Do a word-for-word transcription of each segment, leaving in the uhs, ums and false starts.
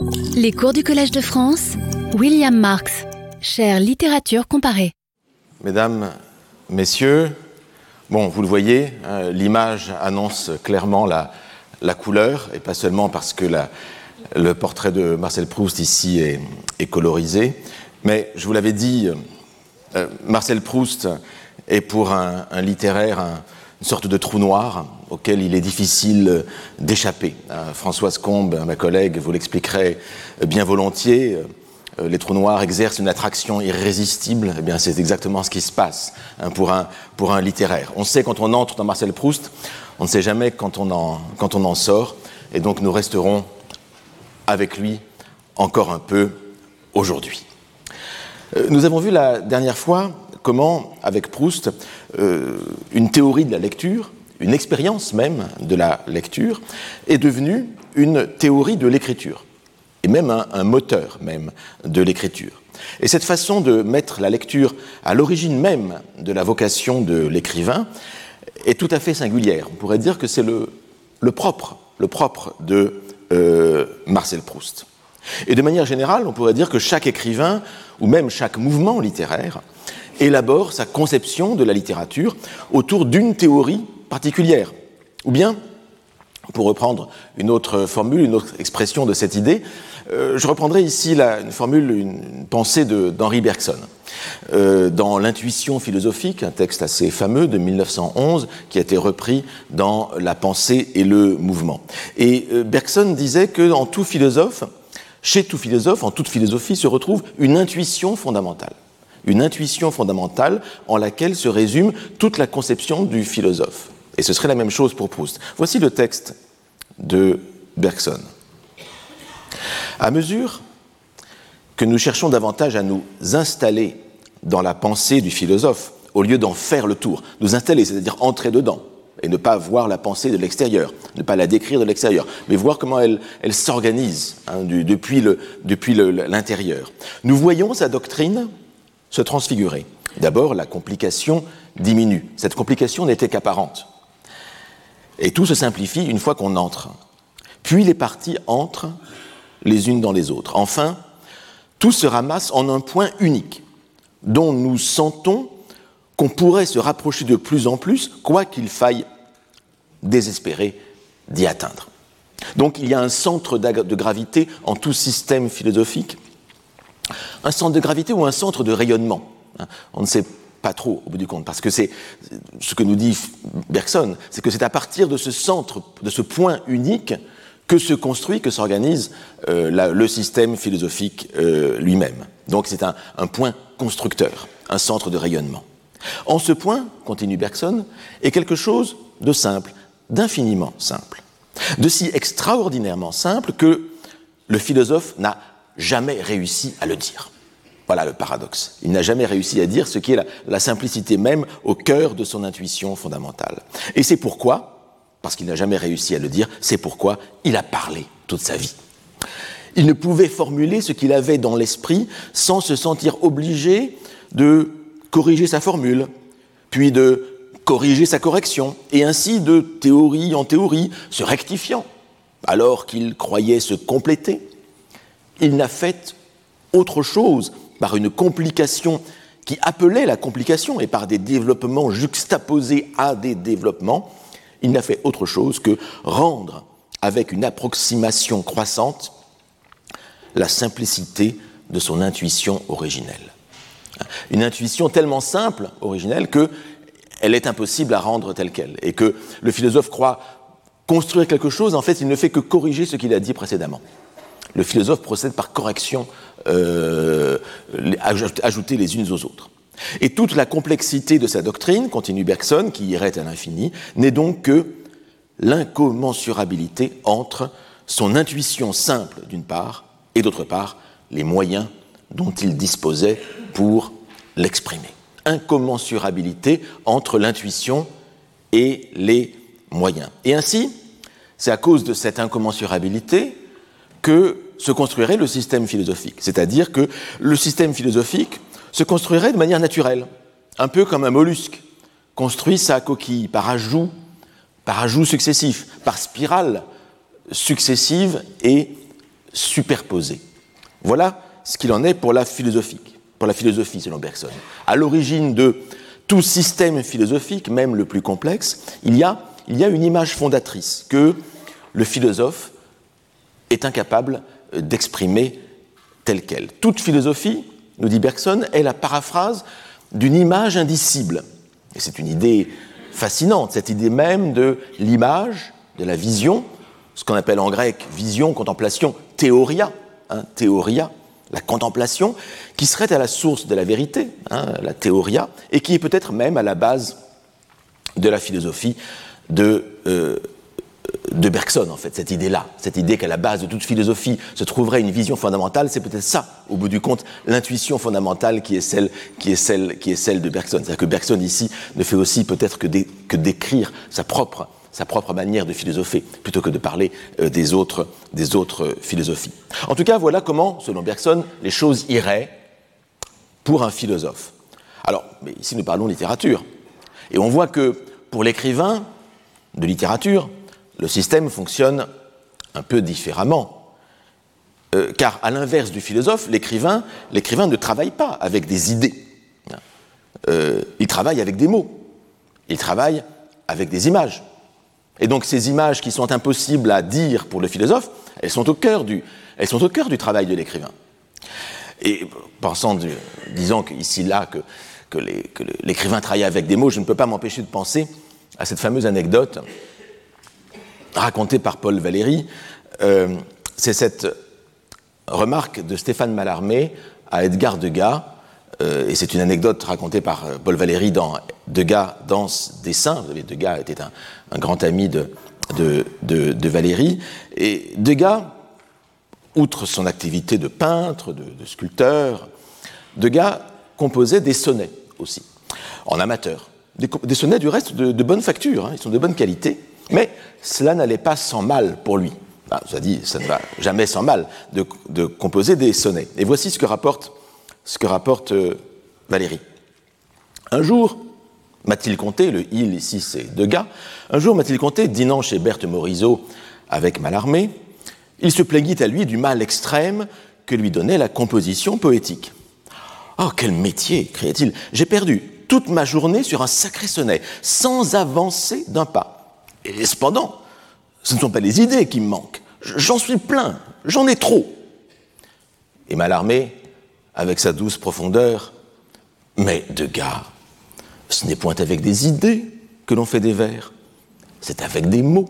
Les cours du Collège de France, William Marx, chère littérature comparée. Mesdames, Messieurs, bon, vous le voyez, hein, l'image annonce clairement la, la couleur, et pas seulement parce que la, le portrait de Marcel Proust ici est, est colorisé, mais je vous l'avais dit, euh, Marcel Proust est pour un, un littéraire un, une sorte de trou noir auquel il est difficile d'échapper. Euh, Françoise Combe, ma collègue, vous l'expliquerait bien volontiers. Euh, les trous noirs exercent une attraction irrésistible. Eh bien, c'est exactement ce qui se passe hein, pour, un, pour un littéraire. On sait quand on entre dans Marcel Proust, on ne sait jamais quand on en, quand on en sort, et donc nous resterons avec lui encore un peu aujourd'hui. Euh, nous avons vu la dernière fois comment, avec Proust, euh, une théorie de la lecture, une expérience même de la lecture, est devenue une théorie de l'écriture, et même un, un moteur même de l'écriture. Et cette façon de mettre la lecture à l'origine même de la vocation de l'écrivain est tout à fait singulière. On pourrait dire que c'est le, le propre, le propre de euh, Marcel Proust. Et de manière générale, on pourrait dire que chaque écrivain, ou même chaque mouvement littéraire, élabore sa conception de la littérature autour d'une théorie particulière. Ou bien, pour reprendre une autre formule, une autre expression de cette idée, euh, je reprendrai ici la, une formule, une, une pensée de, d'Henri Bergson. Euh, dans L'intuition philosophique, un texte assez fameux de mille neuf cent onze, qui a été repris dans La pensée et le mouvement. Et euh, Bergson disait que en tout philosophe, chez tout philosophe, en toute philosophie, se retrouve une intuition fondamentale. Une intuition fondamentale en laquelle se résume toute la conception du philosophe. Et ce serait la même chose pour Proust. Voici le texte de Bergson. À mesure que nous cherchons davantage à nous installer dans la pensée du philosophe, au lieu d'en faire le tour, nous installer, c'est-à-dire entrer dedans, et ne pas voir la pensée de l'extérieur, ne pas la décrire de l'extérieur, mais voir comment elle, elle s'organise hein, du, depuis, le, depuis le, l'intérieur. Nous voyons sa doctrine se transfigurer. D'abord, la complication diminue. Cette complication n'était qu'apparente. Et tout se simplifie une fois qu'on entre. Puis les parties entrent les unes dans les autres. Enfin, tout se ramasse en un point unique, dont nous sentons qu'on pourrait se rapprocher de plus en plus, quoi qu'il faille désespérer d'y atteindre. Donc il y a un centre de gravité en tout système philosophique, un centre de gravité ou un centre de rayonnement. On ne sait pas trop au bout du compte, parce que c'est ce que nous dit Bergson, c'est que c'est à partir de ce centre, de ce point unique, que se construit, que s'organise euh, la, le système philosophique euh, lui-même. Donc c'est un, un point constructeur, un centre de rayonnement. En ce point, continue Bergson, est quelque chose de simple, d'infiniment simple, de si extraordinairement simple que le philosophe n'a jamais réussi à le dire. Voilà le paradoxe. Il n'a jamais réussi à dire ce qui est la, la simplicité même au cœur de son intuition fondamentale. Et c'est pourquoi, parce qu'il n'a jamais réussi à le dire, c'est pourquoi il a parlé toute sa vie. Il ne pouvait formuler ce qu'il avait dans l'esprit sans se sentir obligé de corriger sa formule, puis de corriger sa correction, et ainsi de théorie en théorie, se rectifiant, alors qu'il croyait se compléter. Il n'a fait autre chose par une complication qui appelait la complication, et par des développements juxtaposés à des développements, il n'a fait autre chose que rendre, avec une approximation croissante, la simplicité de son intuition originelle. Une intuition tellement simple, originelle, qu'elle est impossible à rendre telle qu'elle, et que le philosophe croit construire quelque chose, en fait, il ne fait que corriger ce qu'il a dit précédemment. Le philosophe procède par correction, euh, ajoutées les unes aux autres. Et toute la complexité de sa doctrine, continue Bergson, qui irait à l'infini, n'est donc que l'incommensurabilité entre son intuition simple, d'une part, et d'autre part, les moyens dont il disposait pour l'exprimer. Incommensurabilité entre l'intuition et les moyens. Et ainsi, c'est à cause de cette incommensurabilité que se construirait le système philosophique. C'est-à-dire que le système philosophique se construirait de manière naturelle, un peu comme un mollusque construit sa coquille par ajout, par ajout successif, par spirale successive et superposées. Voilà ce qu'il en est pour la philosophie, pour la philosophie selon Bergson. À l'origine de tout système philosophique, même le plus complexe, il y a, il y a une image fondatrice que le philosophe est incapable d'exprimer telle qu'elle. Toute philosophie, nous dit Bergson, est la paraphrase d'une image indicible. Et c'est une idée fascinante, cette idée même de l'image, de la vision, ce qu'on appelle en grec vision, contemplation, théoria, hein, théoria, la contemplation, qui serait à la source de la vérité, hein, la théoria, et qui est peut-être même à la base de la philosophie de, euh, de Bergson, en fait, cette idée-là, cette idée qu'à la base de toute philosophie se trouverait une vision fondamentale, c'est peut-être ça, au bout du compte, l'intuition fondamentale qui est celle, qui est celle, qui est celle de Bergson. C'est-à-dire que Bergson, ici, ne fait aussi peut-être que, dé, que décrire sa propre sa propre manière de philosopher, plutôt que de parler euh, des, autres, des autres philosophies. En tout cas, voilà comment, selon Bergson, les choses iraient pour un philosophe. Alors, mais ici nous parlons de littérature, et on voit que pour l'écrivain de littérature, le système fonctionne un peu différemment, euh, car à l'inverse du philosophe, l'écrivain, l'écrivain ne travaille pas avec des idées, euh, il travaille avec des mots, il travaille avec des images. Et donc ces images qui sont impossibles à dire pour le philosophe, elles sont au cœur du, elles sont au cœur du travail de l'écrivain. Et pensant, de, disons qu'ici, là, que, que, les, que l'écrivain travaille avec des mots, je ne peux pas m'empêcher de penser à cette fameuse anecdote racontée par Paul Valéry. Euh, c'est cette remarque de Stéphane Mallarmé à Edgar Degas, euh, et c'est une anecdote racontée par Paul Valéry dans Degas, Danse, Dessin. Vous savez, Degas était un, un grand ami de, de, de, de Valéry. Et Degas, outre son activité de peintre, de, de sculpteur, Degas composait des sonnets aussi, en amateur. Des, des sonnets du reste de, de bonne facture, hein, ils sont de bonne qualité, mais cela n'allait pas sans mal pour lui. Ah, ça dit, ça ne va jamais sans mal de, de composer des sonnets. Et voici ce que rapporte, ce que rapporte euh, Valéry. Un jour, Mathilde Conté, le il ici c'est Degas, un jour Mathilde Conté, dînant chez Berthe Morisot avec Mallarmé, il se plaignit à lui du mal extrême que lui donnait la composition poétique. « Oh, quel métier !» criait-il. « J'ai perdu toute ma journée sur un sacré sonnet, sans avancer d'un pas. Et cependant, ce ne sont pas les idées qui me manquent. J'en suis plein, j'en ai trop. » Et Mallarmé, avec sa douce profondeur, « Mais Degas, ce n'est point avec des idées que l'on fait des vers, c'est avec des mots. »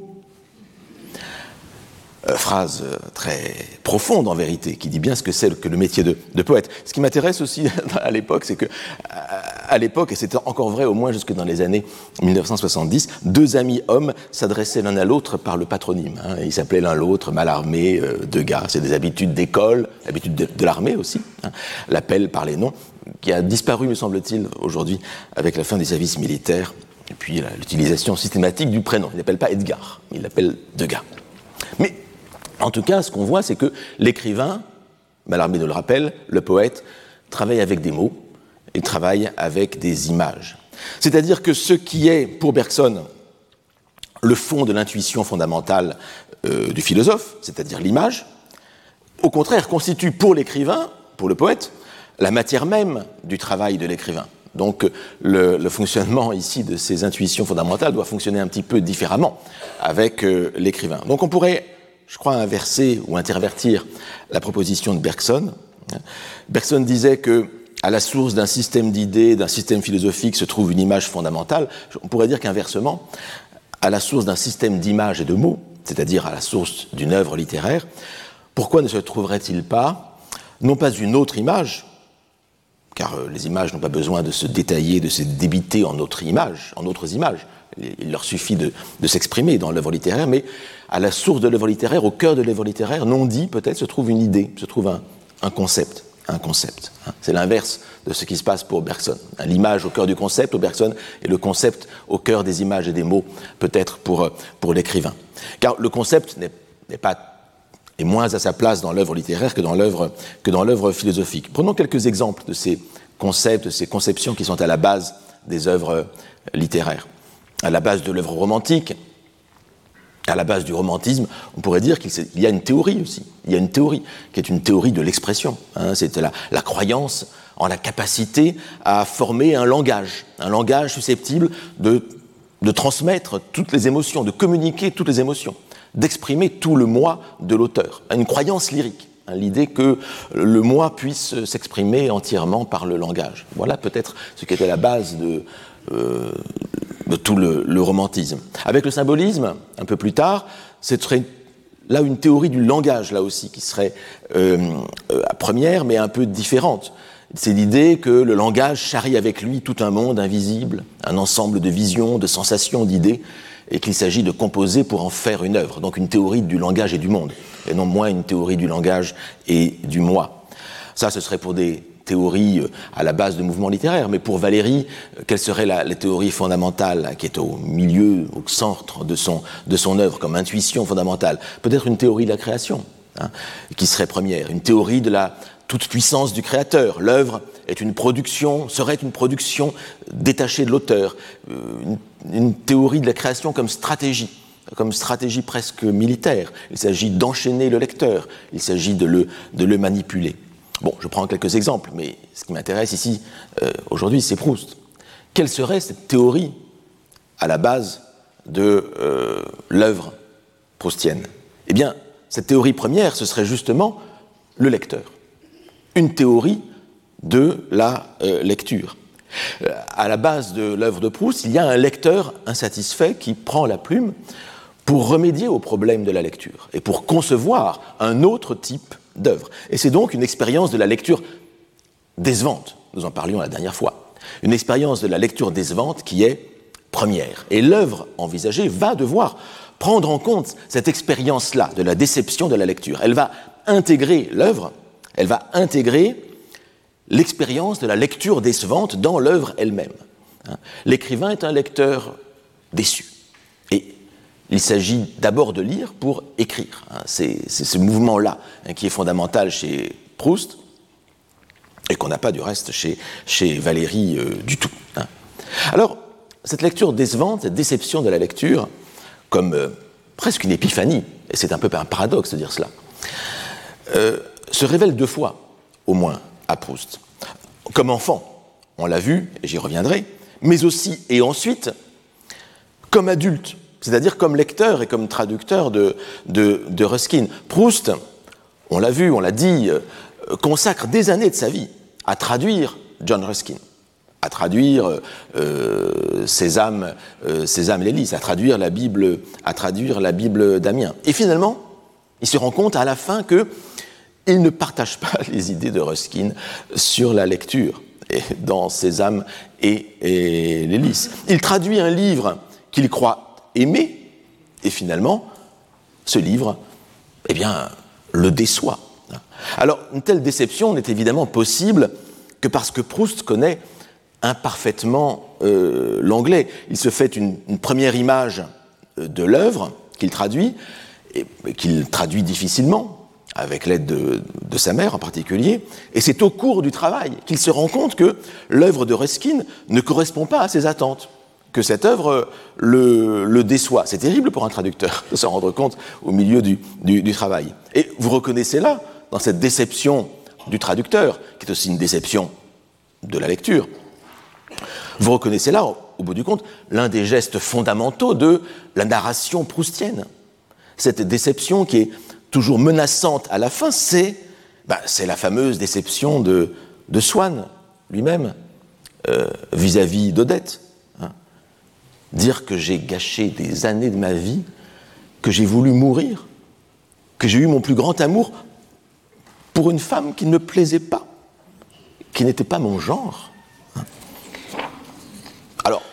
Euh, phrase très profonde en vérité, qui dit bien ce que c'est que le métier de, de poète. Ce qui m'intéresse aussi à l'époque, c'est que à l'époque, et c'était encore vrai au moins jusque dans les années mille neuf cent soixante-dix, deux amis hommes s'adressaient l'un à l'autre par le patronyme. Hein. Ils s'appelaient l'un l'autre Mallarmé, euh, Degas. C'est des habitudes d'école, habitudes de, de l'armée aussi. Hein. L'appel par les noms, qui a disparu, me semble-t-il, aujourd'hui, avec la fin des services militaires, et puis la, l'utilisation systématique du prénom. Il n'appelle pas Edgar, il l'appelle Degas. Mais en tout cas, ce qu'on voit, c'est que l'écrivain, Mallarmé nous le rappelle, le poète, travaille avec des mots, il travaille avec des images. C'est-à-dire que ce qui est, pour Bergson, le fond de l'intuition fondamentale euh, du philosophe, c'est-à-dire l'image, au contraire, constitue pour l'écrivain, pour le poète, la matière même du travail de l'écrivain. Donc le, le fonctionnement ici de ces intuitions fondamentales doit fonctionner un petit peu différemment avec euh, l'écrivain. Donc on pourrait, je crois, inverser ou intervertir la proposition de Bergson. Bergson disait que à la source d'un système d'idées, d'un système philosophique se trouve une image fondamentale. On pourrait dire qu'inversement, à la source d'un système d'images et de mots, c'est-à-dire à la source d'une œuvre littéraire, pourquoi ne se trouverait-il pas, non pas une autre image, car les images n'ont pas besoin de se détailler, de se débiter en autres images, en autres images. Il leur suffit de, de s'exprimer dans l'œuvre littéraire, mais à la source de l'œuvre littéraire, au cœur de l'œuvre littéraire, non dit peut-être, se trouve une idée, se trouve un, un concept. Un concept. C'est l'inverse de ce qui se passe pour Bergson. L'image au cœur du concept pour Bergson et le concept au cœur des images et des mots, peut-être pour, pour l'écrivain. Car le concept n'est, n'est pas, est moins à sa place dans l'œuvre littéraire que dans l'œuvre, que dans l'œuvre philosophique. Prenons quelques exemples de ces concepts, de ces conceptions qui sont à la base des œuvres littéraires. À la base de l'œuvre romantique, À la base du romantisme, on pourrait dire qu'il y a une théorie aussi. Il y a une théorie qui est une théorie de l'expression. Hein, c'est la, la croyance en la capacité à former un langage, un langage susceptible de, de transmettre toutes les émotions, de communiquer toutes les émotions, d'exprimer tout le moi de l'auteur. Une croyance lyrique, hein, l'idée que le moi puisse s'exprimer entièrement par le langage. Voilà peut-être ce qui était la base de... Euh, de tout le, le romantisme. Avec le symbolisme, un peu plus tard, ce serait là une théorie du langage, là aussi, qui serait euh, euh, première, mais un peu différente. C'est l'idée que le langage charrie avec lui tout un monde invisible, un ensemble de visions, de sensations, d'idées, et qu'il s'agit de composer pour en faire une œuvre. Donc une théorie du langage et du monde, et non moins une théorie du langage et du moi. Ça, ce serait pour des théorie à la base de mouvements littéraires, mais pour Valéry, quelle serait la, la théorie fondamentale qui est au milieu, au centre de son, de son œuvre, comme intuition fondamentale? Peut-être une théorie de la création, hein, qui serait première, une théorie de la toute-puissance du créateur. L'œuvre est une production, serait une production détachée de l'auteur, une, une théorie de la création comme stratégie, comme stratégie presque militaire. Il s'agit d'enchaîner le lecteur, il s'agit de le, de le manipuler. Bon, je prends quelques exemples, mais ce qui m'intéresse ici, euh, aujourd'hui, c'est Proust. Quelle serait cette théorie à la base de euh, l'œuvre proustienne? Eh bien, cette théorie première, ce serait justement le lecteur. Une théorie de la euh, lecture. Euh, à la base de l'œuvre de Proust, il y a un lecteur insatisfait qui prend la plume pour remédier au problème de la lecture et pour concevoir un autre type d'œuvre. Et c'est donc une expérience de la lecture décevante, nous en parlions la dernière fois, une expérience de la lecture décevante qui est première. Et l'œuvre envisagée va devoir prendre en compte cette expérience-là de la déception de la lecture. Elle va intégrer l'œuvre, elle va intégrer l'expérience de la lecture décevante dans l'œuvre elle-même. L'écrivain est un lecteur déçu. Et il s'agit d'abord de lire pour écrire. C'est, c'est ce mouvement-là qui est fondamental chez Proust et qu'on n'a pas du reste chez, chez Valéry euh, du tout. Alors, cette lecture décevante, cette déception de la lecture, comme euh, presque une épiphanie, et c'est un peu un paradoxe de dire cela, euh, se révèle deux fois, au moins, à Proust. Comme enfant, on l'a vu, et j'y reviendrai, mais aussi et ensuite, comme adulte, c'est-à-dire comme lecteur et comme traducteur de, de, de Ruskin. Proust, on l'a vu, on l'a dit, euh, consacre des années de sa vie à traduire John Ruskin, à traduire euh, Sésame, euh, Sésame l'Hélice, à traduire la Bible, à traduire la Bible d'Amiens. Et finalement, il se rend compte à la fin que il ne partage pas les idées de Ruskin sur la lecture et dans Sésame et, et l'Hélice. Il traduit un livre qu'il croit aimer, et finalement, ce livre, eh bien, le déçoit. Alors, une telle déception n'est évidemment possible que parce que Proust connaît imparfaitement euh, l'anglais. Il se fait une, une première image de l'œuvre qu'il traduit, et, et qu'il traduit difficilement, avec l'aide de, de sa mère en particulier, et c'est au cours du travail qu'il se rend compte que l'œuvre de Ruskin ne correspond pas à ses attentes, que cette œuvre le, le déçoit. C'est terrible pour un traducteur de s'en rendre compte au milieu du, du, du travail. Et vous reconnaissez là, dans cette déception du traducteur, qui est aussi une déception de la lecture, vous reconnaissez là, au, au bout du compte, l'un des gestes fondamentaux de la narration proustienne. Cette déception qui est toujours menaçante à la fin, c'est, bah, c'est la fameuse déception de, de Swann lui-même euh, vis-à-vis d'Odette. Hein. Dire que j'ai gâché des années de ma vie, que j'ai voulu mourir, que j'ai eu mon plus grand amour pour une femme qui ne me plaisait pas, qui n'était pas mon genre. Hein. Alors,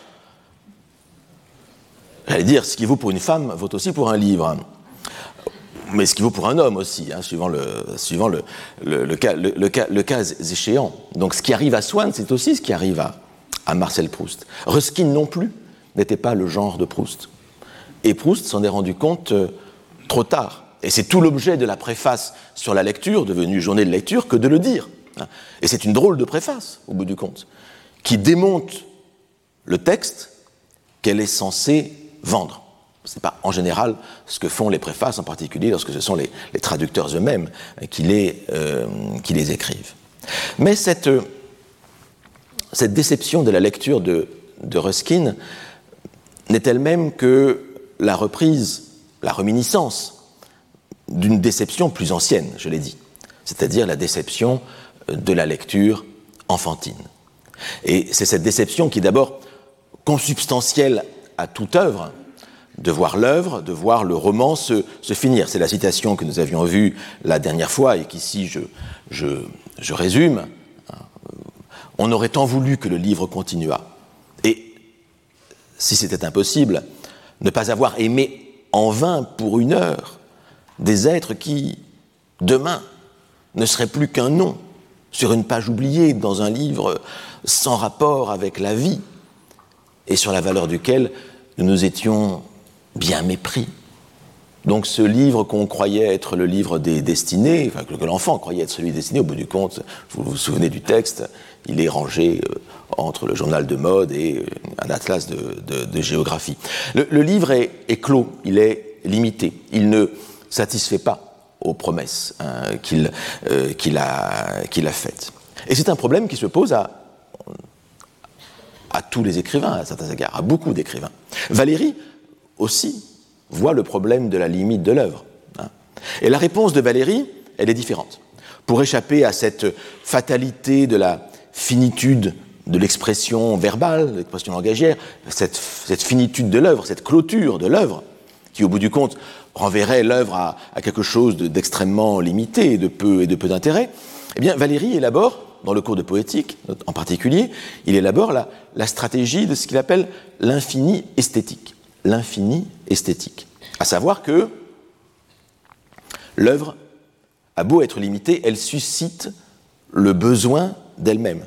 j'allais dire, ce qui vaut pour une femme vaut aussi pour un livre. Hein. Mais ce qui vaut pour un homme aussi, hein, suivant, le, suivant le, le, le, cas, le, le, cas, le cas échéant. Donc ce qui arrive à Swann, c'est aussi ce qui arrive à, à Marcel Proust. Ruskin non plus n'était pas le genre de Proust. Et Proust s'en est rendu compte euh, trop tard. Et c'est tout l'objet de la préface sur la lecture, devenue journée de lecture, que de le dire. Hein. Et c'est une drôle de préface, au bout du compte, qui démonte le texte qu'elle est censée vendre. Ce n'est pas en général ce que font les préfaces, en particulier lorsque ce sont les, les traducteurs eux-mêmes qui les, euh, qui les écrivent. Mais cette, cette déception de la lecture de, de Ruskin n'est elle-même que la reprise, la réminiscence d'une déception plus ancienne, je l'ai dit, c'est-à-dire la déception de la lecture enfantine. Et c'est cette déception qui est d'abord consubstantielle à toute œuvre, de voir l'œuvre, de voir le roman se, se finir. C'est la citation que nous avions vue la dernière fois et qu'ici je, je, je résume. On aurait tant voulu que le livre continuât. Et si c'était impossible, ne pas avoir aimé en vain pour une heure des êtres qui, demain, ne seraient plus qu'un nom sur une page oubliée dans un livre sans rapport avec la vie et sur la valeur duquel nous nous étions bien mépris. Donc ce livre qu'on croyait être le livre des destinés, enfin que l'enfant croyait être celui des destinés, au bout du compte, vous vous souvenez du texte, il est rangé euh, entre le journal de mode et euh, un atlas de, de, de géographie. Le, le livre est, est clos, il est limité, il ne satisfait pas aux promesses hein, qu'il, euh, qu'il a, qu'il a faites. Et c'est un problème qui se pose à, à tous les écrivains, à certains égards, à beaucoup d'écrivains. Valéry aussi voit le problème de la limite de l'œuvre. Hein. Et la réponse de Valéry, elle est différente. Pour échapper à cette fatalité de la finitude de l'expression verbale, de l'expression langagière, cette, cette finitude de l'œuvre, cette clôture de l'œuvre, qui au bout du compte renverrait l'œuvre à, à quelque chose de, d'extrêmement limité et de peu, et de peu d'intérêt, eh bien Valéry élabore, dans le cours de poétique en particulier, il élabore la, la stratégie de ce qu'il appelle l'infini esthétique. L'infini esthétique. À savoir que l'œuvre a beau être limitée, elle suscite le besoin d'elle-même.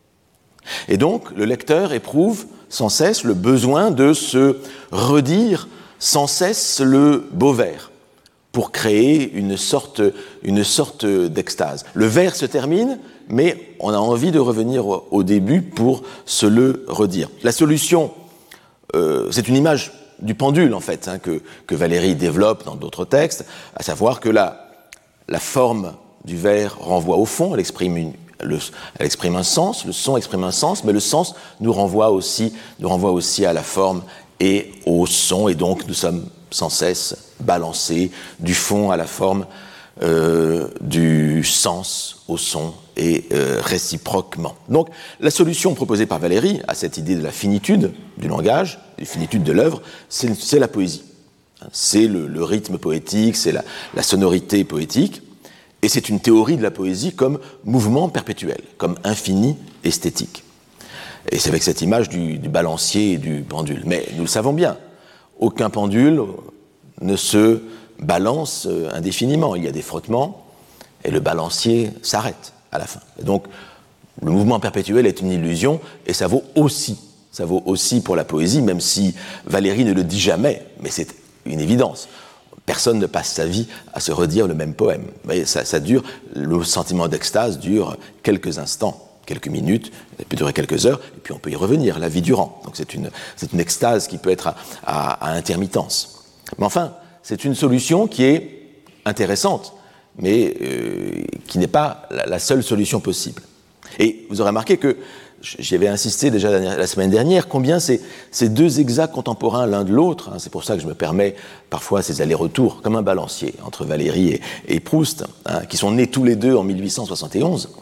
Et donc, le lecteur éprouve sans cesse le besoin de se redire sans cesse le beau vers pour créer une sorte, une sorte d'extase. Le vers se termine, mais on a envie de revenir au, au début pour se le redire. La solution, euh, c'est une image du pendule, en fait, hein, que, que Valéry développe dans d'autres textes, à savoir que la, la forme du vers renvoie au fond, elle exprime, une, le, elle exprime un sens, le son exprime un sens, mais le sens nous renvoie aussi, nous renvoie aussi à la forme et au son, et donc nous sommes sans cesse balancés du fond à la forme, euh, du sens au son, et euh, réciproquement. Donc, la solution proposée par Valéry à cette idée de la finitude du langage, de la finitude de l'œuvre, c'est, c'est la poésie. C'est le, le rythme poétique, c'est la, la sonorité poétique, et c'est une théorie de la poésie comme mouvement perpétuel, comme infini esthétique. Et c'est avec cette image du, du balancier et du pendule. Mais nous le savons bien, aucun pendule ne se balance indéfiniment. Il y a des frottements, et le balancier s'arrête à la fin. Et donc, le mouvement perpétuel est une illusion, et ça vaut aussi, ça vaut aussi pour la poésie, même si Valéry ne le dit jamais, mais c'est une évidence. Personne ne passe sa vie à se redire le même poème. Vous voyez, ça, ça dure, le sentiment d'extase dure quelques instants, quelques minutes, il peut durer quelques heures, et puis on peut y revenir la vie durant. Donc c'est une, c'est une extase qui peut être à, à, à intermittence. Mais enfin, c'est une solution qui est intéressante, mais euh, qui n'est pas la, la seule solution possible. Et vous aurez remarqué que, j'y avais insisté déjà la, la semaine dernière, combien ces, ces deux exacts contemporains l'un de l'autre, hein, c'est pour ça que je me permets parfois ces allers-retours, comme un balancier entre Valéry et, et Proust, hein, qui sont nés tous les deux en mille huit cent soixante et onze,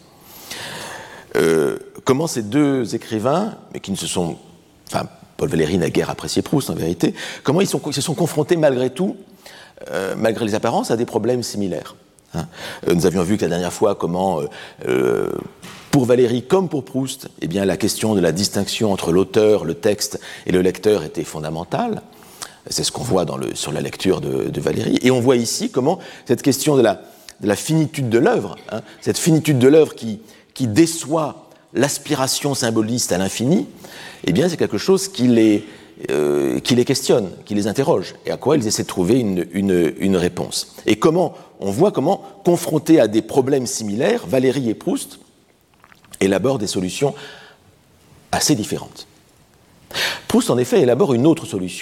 euh, comment ces deux écrivains, mais qui ne se sont... Enfin, Paul Valéry n'a guère apprécié Proust, en vérité, comment ils, sont, ils se sont confrontés malgré tout, euh, malgré les apparences, à des problèmes similaires. Hein. Euh, nous avions vu que la dernière fois comment, euh, euh, pour Valéry comme pour Proust, eh bien, la question de la distinction entre l'auteur, le texte et le lecteur était fondamentale. C'est ce qu'on voit dans le, sur la lecture de, de Valéry. Et on voit ici comment cette question de la, de la finitude de l'œuvre, hein, cette finitude de l'œuvre qui, qui déçoit l'aspiration symboliste à l'infini, eh bien, c'est quelque chose qui les, euh, qui les questionne, qui les interroge, et à quoi ils essaient de trouver une, une, une réponse. Et comment, on voit comment, confrontés à des problèmes similaires, Valéry et Proust élaborent des solutions assez différentes. Proust, en effet, élabore une autre solution.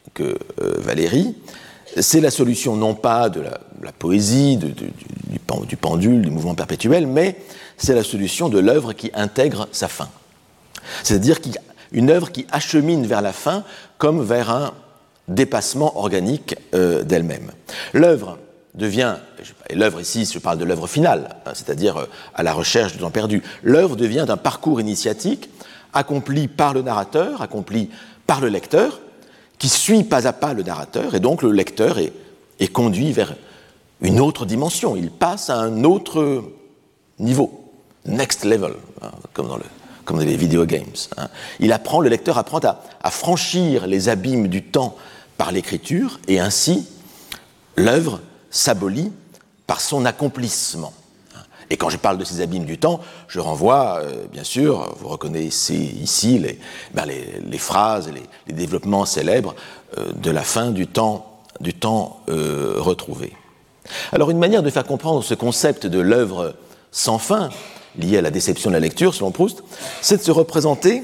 que euh, Valéry. C'est la solution non pas de la, la poésie, de, de, du, du pendule, du mouvement perpétuel, mais c'est la solution de l'œuvre qui intègre sa fin. C'est-à-dire une œuvre qui achemine vers la fin comme vers un dépassement organique euh, d'elle-même. L'œuvre devient, et l'œuvre ici, je parle de l'œuvre finale, hein, c'est-à-dire euh, à la recherche du temps perdu, l'œuvre devient un parcours initiatique accompli par le narrateur, accompli par le lecteur, qui suit pas à pas le narrateur, et donc le lecteur est, est conduit vers une autre dimension, il passe à un autre niveau, next level, hein, comme dans le comme dans les video games. Hein. Il apprend, le lecteur apprend à, à franchir les abîmes du temps par l'écriture, et ainsi, l'œuvre s'abolit par son accomplissement. Et quand je parle de ces abîmes du temps, je renvoie, euh, bien sûr, vous reconnaissez ici les, ben les, les phrases, les, les développements célèbres euh, de la fin du temps, du temps euh, retrouvé. Alors, une manière de faire comprendre ce concept de l'œuvre sans fin, lié à la déception de la lecture, selon Proust, c'est de se représenter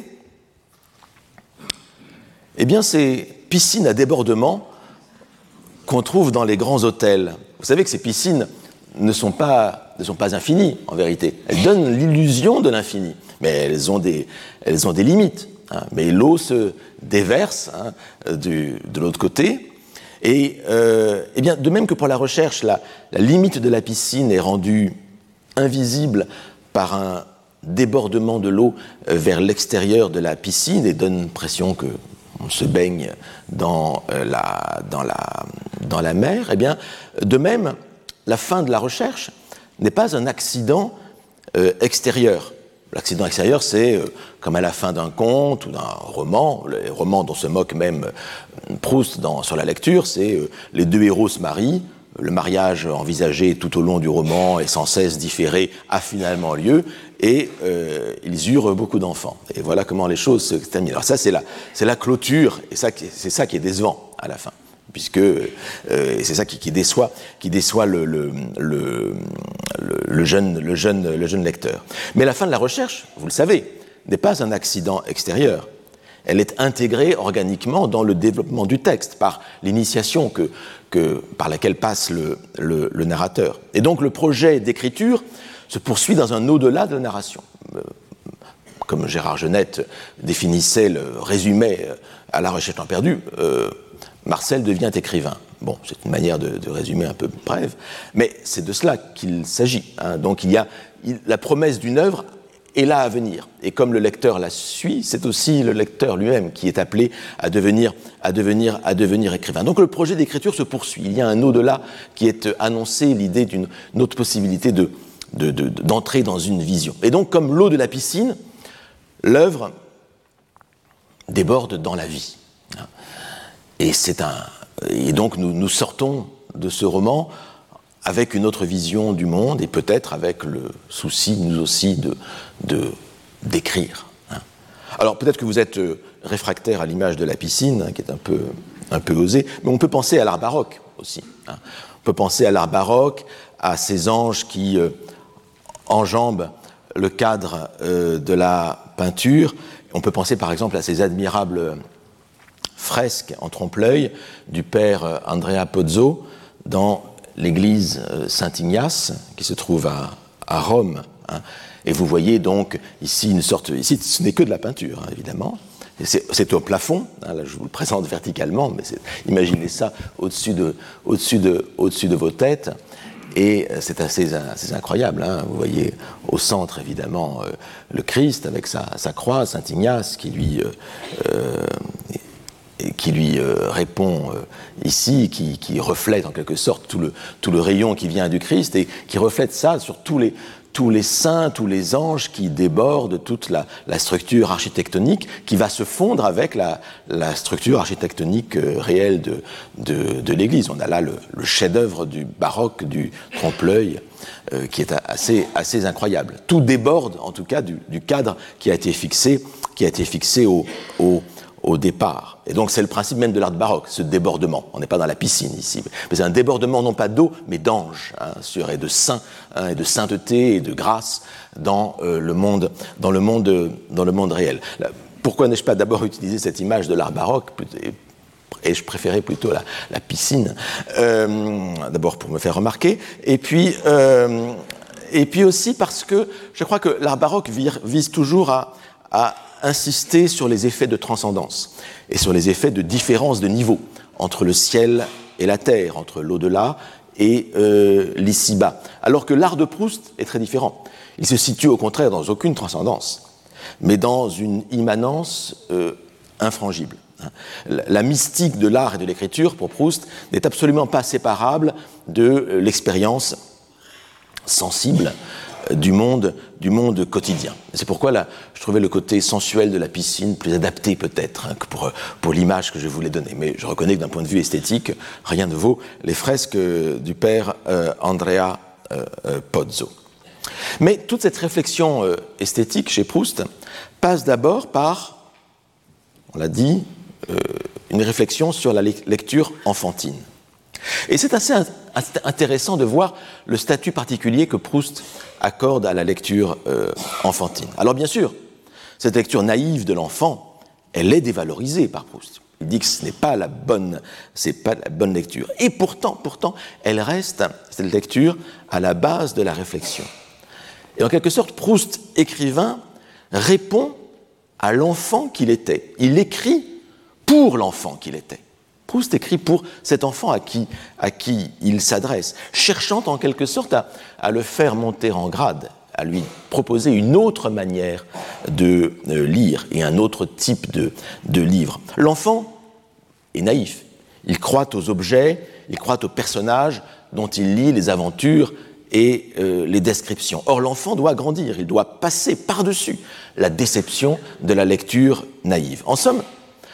eh bien, ces piscines à débordement qu'on trouve dans les grands hôtels. Vous savez que ces piscines ne sont pas, ne sont pas infinies, en vérité. Elles donnent l'illusion de l'infini, mais elles ont des, elles ont des limites. Hein. Mais l'eau se déverse hein, du, de l'autre côté. Et euh, eh bien, de même que pour la recherche, la, la limite de la piscine est rendue invisible par un débordement de l'eau vers l'extérieur de la piscine et donne l'impression qu'on se baigne dans la, dans la, dans la mer, eh bien, de même, la fin de la recherche n'est pas un accident euh, extérieur. L'accident extérieur, c'est euh, comme à la fin d'un conte ou d'un roman, les romans dont se moque même Proust dans, sur la lecture, c'est euh, les deux héros se marient, le mariage envisagé tout au long du roman et sans cesse différé a finalement lieu, et euh, ils eurent beaucoup d'enfants. Et voilà comment les choses se terminent. Alors ça, c'est la, c'est la clôture, et ça, c'est ça qui est décevant à la fin, puisque euh, c'est ça qui, qui déçoit, qui déçoit le, le, le, le, jeune, le, jeune, le jeune lecteur. Mais la fin de la recherche, vous le savez, n'est pas un accident extérieur. Elle est intégrée organiquement dans le développement du texte, par l'initiation que, que, par laquelle passe le, le, le narrateur. Et donc le projet d'écriture se poursuit dans un au-delà de la narration. Comme Gérard Genette définissait le résumé à La recherche du temps perdu, euh, Marcel devient écrivain. Bon, c'est une manière de, de résumer un peu brève, mais c'est de cela qu'il s'agit. Hein. Donc il y a il, la promesse d'une œuvre est là à venir. Et comme le lecteur la suit, c'est aussi le lecteur lui-même qui est appelé à devenir, à devenir, à devenir écrivain. Donc le projet d'écriture se poursuit. Il y a un au-delà qui est annoncé, l'idée d'une autre possibilité de, de, de, d'entrer dans une vision. Et donc, comme l'eau de la piscine, l'œuvre déborde dans la vie. Et, c'est un, et donc nous, nous sortons de ce roman avec une autre vision du monde et peut-être avec le souci, nous aussi, de, de, d'écrire. Hein. Alors peut-être que vous êtes réfractaire à l'image de la piscine, hein, qui est un peu, un peu osée, mais on peut penser à l'art baroque aussi. Hein. On peut penser à l'art baroque, à ces anges qui euh, enjambent le cadre euh, de la peinture. On peut penser par exemple à ces admirables fresques en trompe-l'œil du père Andrea Pozzo dans l'église Saint-Ignace, qui se trouve à, à Rome. Hein. Et vous voyez donc ici une sorte... Ici, ce n'est que de la peinture, hein, évidemment. Et c'est, c'est au plafond. Hein, là, je vous le présente verticalement, mais c'est, imaginez ça au-dessus de, au-dessus de, au-dessus de vos têtes. Et c'est assez, assez incroyable. Hein. Vous voyez au centre, évidemment, euh, le Christ avec sa, sa croix, Saint-Ignace, qui lui... Euh, euh, qui lui euh, répond euh, ici, qui, qui reflète en quelque sorte tout le, tout le rayon qui vient du Christ et qui reflète ça sur tous les, tous les saints, tous les anges qui débordent toute la, la structure architectonique qui va se fondre avec la, la structure architectonique euh, réelle de, de, de l'Église. On a là le, le chef-d'œuvre du baroque, du trompe-l'œil, euh, qui est assez, assez incroyable. Tout déborde, en tout cas, du, du cadre qui a été fixé, qui a été fixé au, au au départ. Et donc c'est le principe même de l'art baroque, ce débordement. On n'est pas dans la piscine ici, mais c'est un débordement non pas d'eau, mais d'anges, hein, sur, et de saints, hein, et de sainteté et de grâce dans euh, le monde, dans le monde, dans le monde réel. Là, pourquoi n'ai-je pas d'abord utilisé cette image de l'art baroque, et je préférais plutôt la, la piscine, euh, d'abord pour me faire remarquer, et puis, euh, et puis aussi parce que je crois que l'art baroque vise toujours à, à insister sur les effets de transcendance et sur les effets de différence de niveau entre le ciel et la terre, entre l'au-delà et euh, l'ici-bas. Alors que l'art de Proust est très différent. Il se situe au contraire dans aucune transcendance, mais dans une immanence euh, infrangible. La, la mystique de l'art et de l'écriture, pour Proust, n'est absolument pas séparable de euh, l'expérience sensible du monde, du monde quotidien. C'est pourquoi là, je trouvais le côté sensuel de la piscine plus adapté peut-être hein, que pour, pour l'image que je voulais donner. Mais je reconnais que d'un point de vue esthétique, rien ne vaut les fresques du père euh, Andrea euh, euh, Pozzo. Mais toute cette réflexion euh, esthétique chez Proust passe d'abord par, on l'a dit, euh, une réflexion sur la lecture enfantine. Et c'est assez intéressant de voir le statut particulier que Proust accorde à la lecture euh, enfantine. Alors bien sûr, cette lecture naïve de l'enfant, elle est dévalorisée par Proust. Il dit que ce n'est pas la bonne, c'est pas la bonne lecture. Et pourtant, pourtant, elle reste, cette lecture, à la base de la réflexion. Et en quelque sorte, Proust, écrivain, répond à l'enfant qu'il était. Il écrit pour l'enfant qu'il était. Proust écrit pour cet enfant à qui, à qui il s'adresse, cherchant en quelque sorte à, à le faire monter en grade, à lui proposer une autre manière de euh, lire et un autre type de, de livre. L'enfant est naïf. Il croit aux objets, il croit aux personnages dont il lit les aventures et euh, les descriptions. Or, l'enfant doit grandir, il doit passer par-dessus la déception de la lecture naïve. En somme,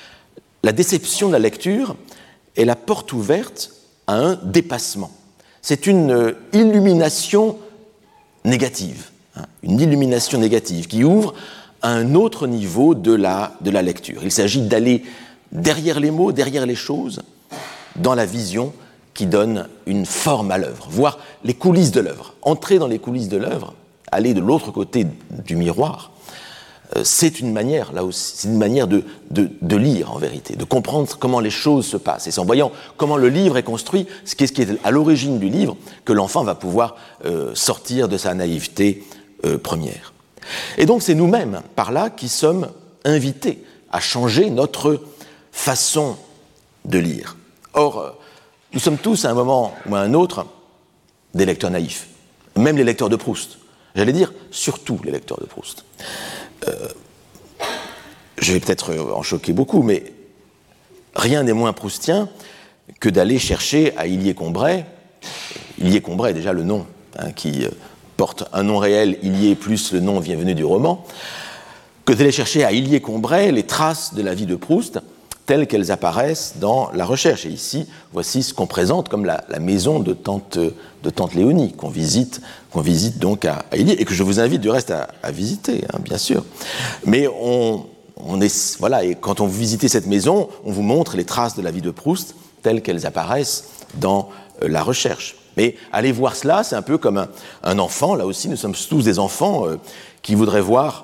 la déception de la lecture est la porte ouverte à un dépassement. C'est une euh, illumination négative, hein, une illumination négative qui ouvre à un autre niveau de la, de la lecture. Il s'agit d'aller derrière les mots, derrière les choses, dans la vision qui donne une forme à l'œuvre, voir les coulisses de l'œuvre. Entrer dans les coulisses de l'œuvre, aller de l'autre côté du miroir, c'est une manière, là aussi, c'est une manière de, de, de lire en vérité, de comprendre comment les choses se passent. Et c'est en voyant comment le livre est construit, ce qui est, ce qui est à l'origine du livre, que l'enfant va pouvoir euh, sortir de sa naïveté euh, première. Et donc c'est nous-mêmes, par là, qui sommes invités à changer notre façon de lire. Or, euh, nous sommes tous, à un moment ou à un autre, des lecteurs naïfs, même les lecteurs de Proust. J'allais dire, surtout les lecteurs de Proust. Euh, je vais peut-être en choquer beaucoup, mais rien n'est moins proustien que d'aller chercher à Illier-Combray, Illier-Combray, déjà le nom, hein, qui porte un nom réel, Illier plus le nom vient venu du roman, que d'aller chercher à Illier-Combray les traces de la vie de Proust telles qu'elles apparaissent dans la recherche. Et ici, voici ce qu'on présente comme la, la maison de tante, de tante Léonie, qu'on visite, qu'on visite donc à, à Illier, et que je vous invite du reste à, à visiter, hein, bien sûr. Mais on, on est, voilà, et quand on visite cette maison, on vous montre les traces de la vie de Proust telles qu'elles apparaissent dans euh, la recherche. Mais aller voir cela, c'est un peu comme un, un enfant, là aussi, nous sommes tous des enfants euh, qui voudraient voir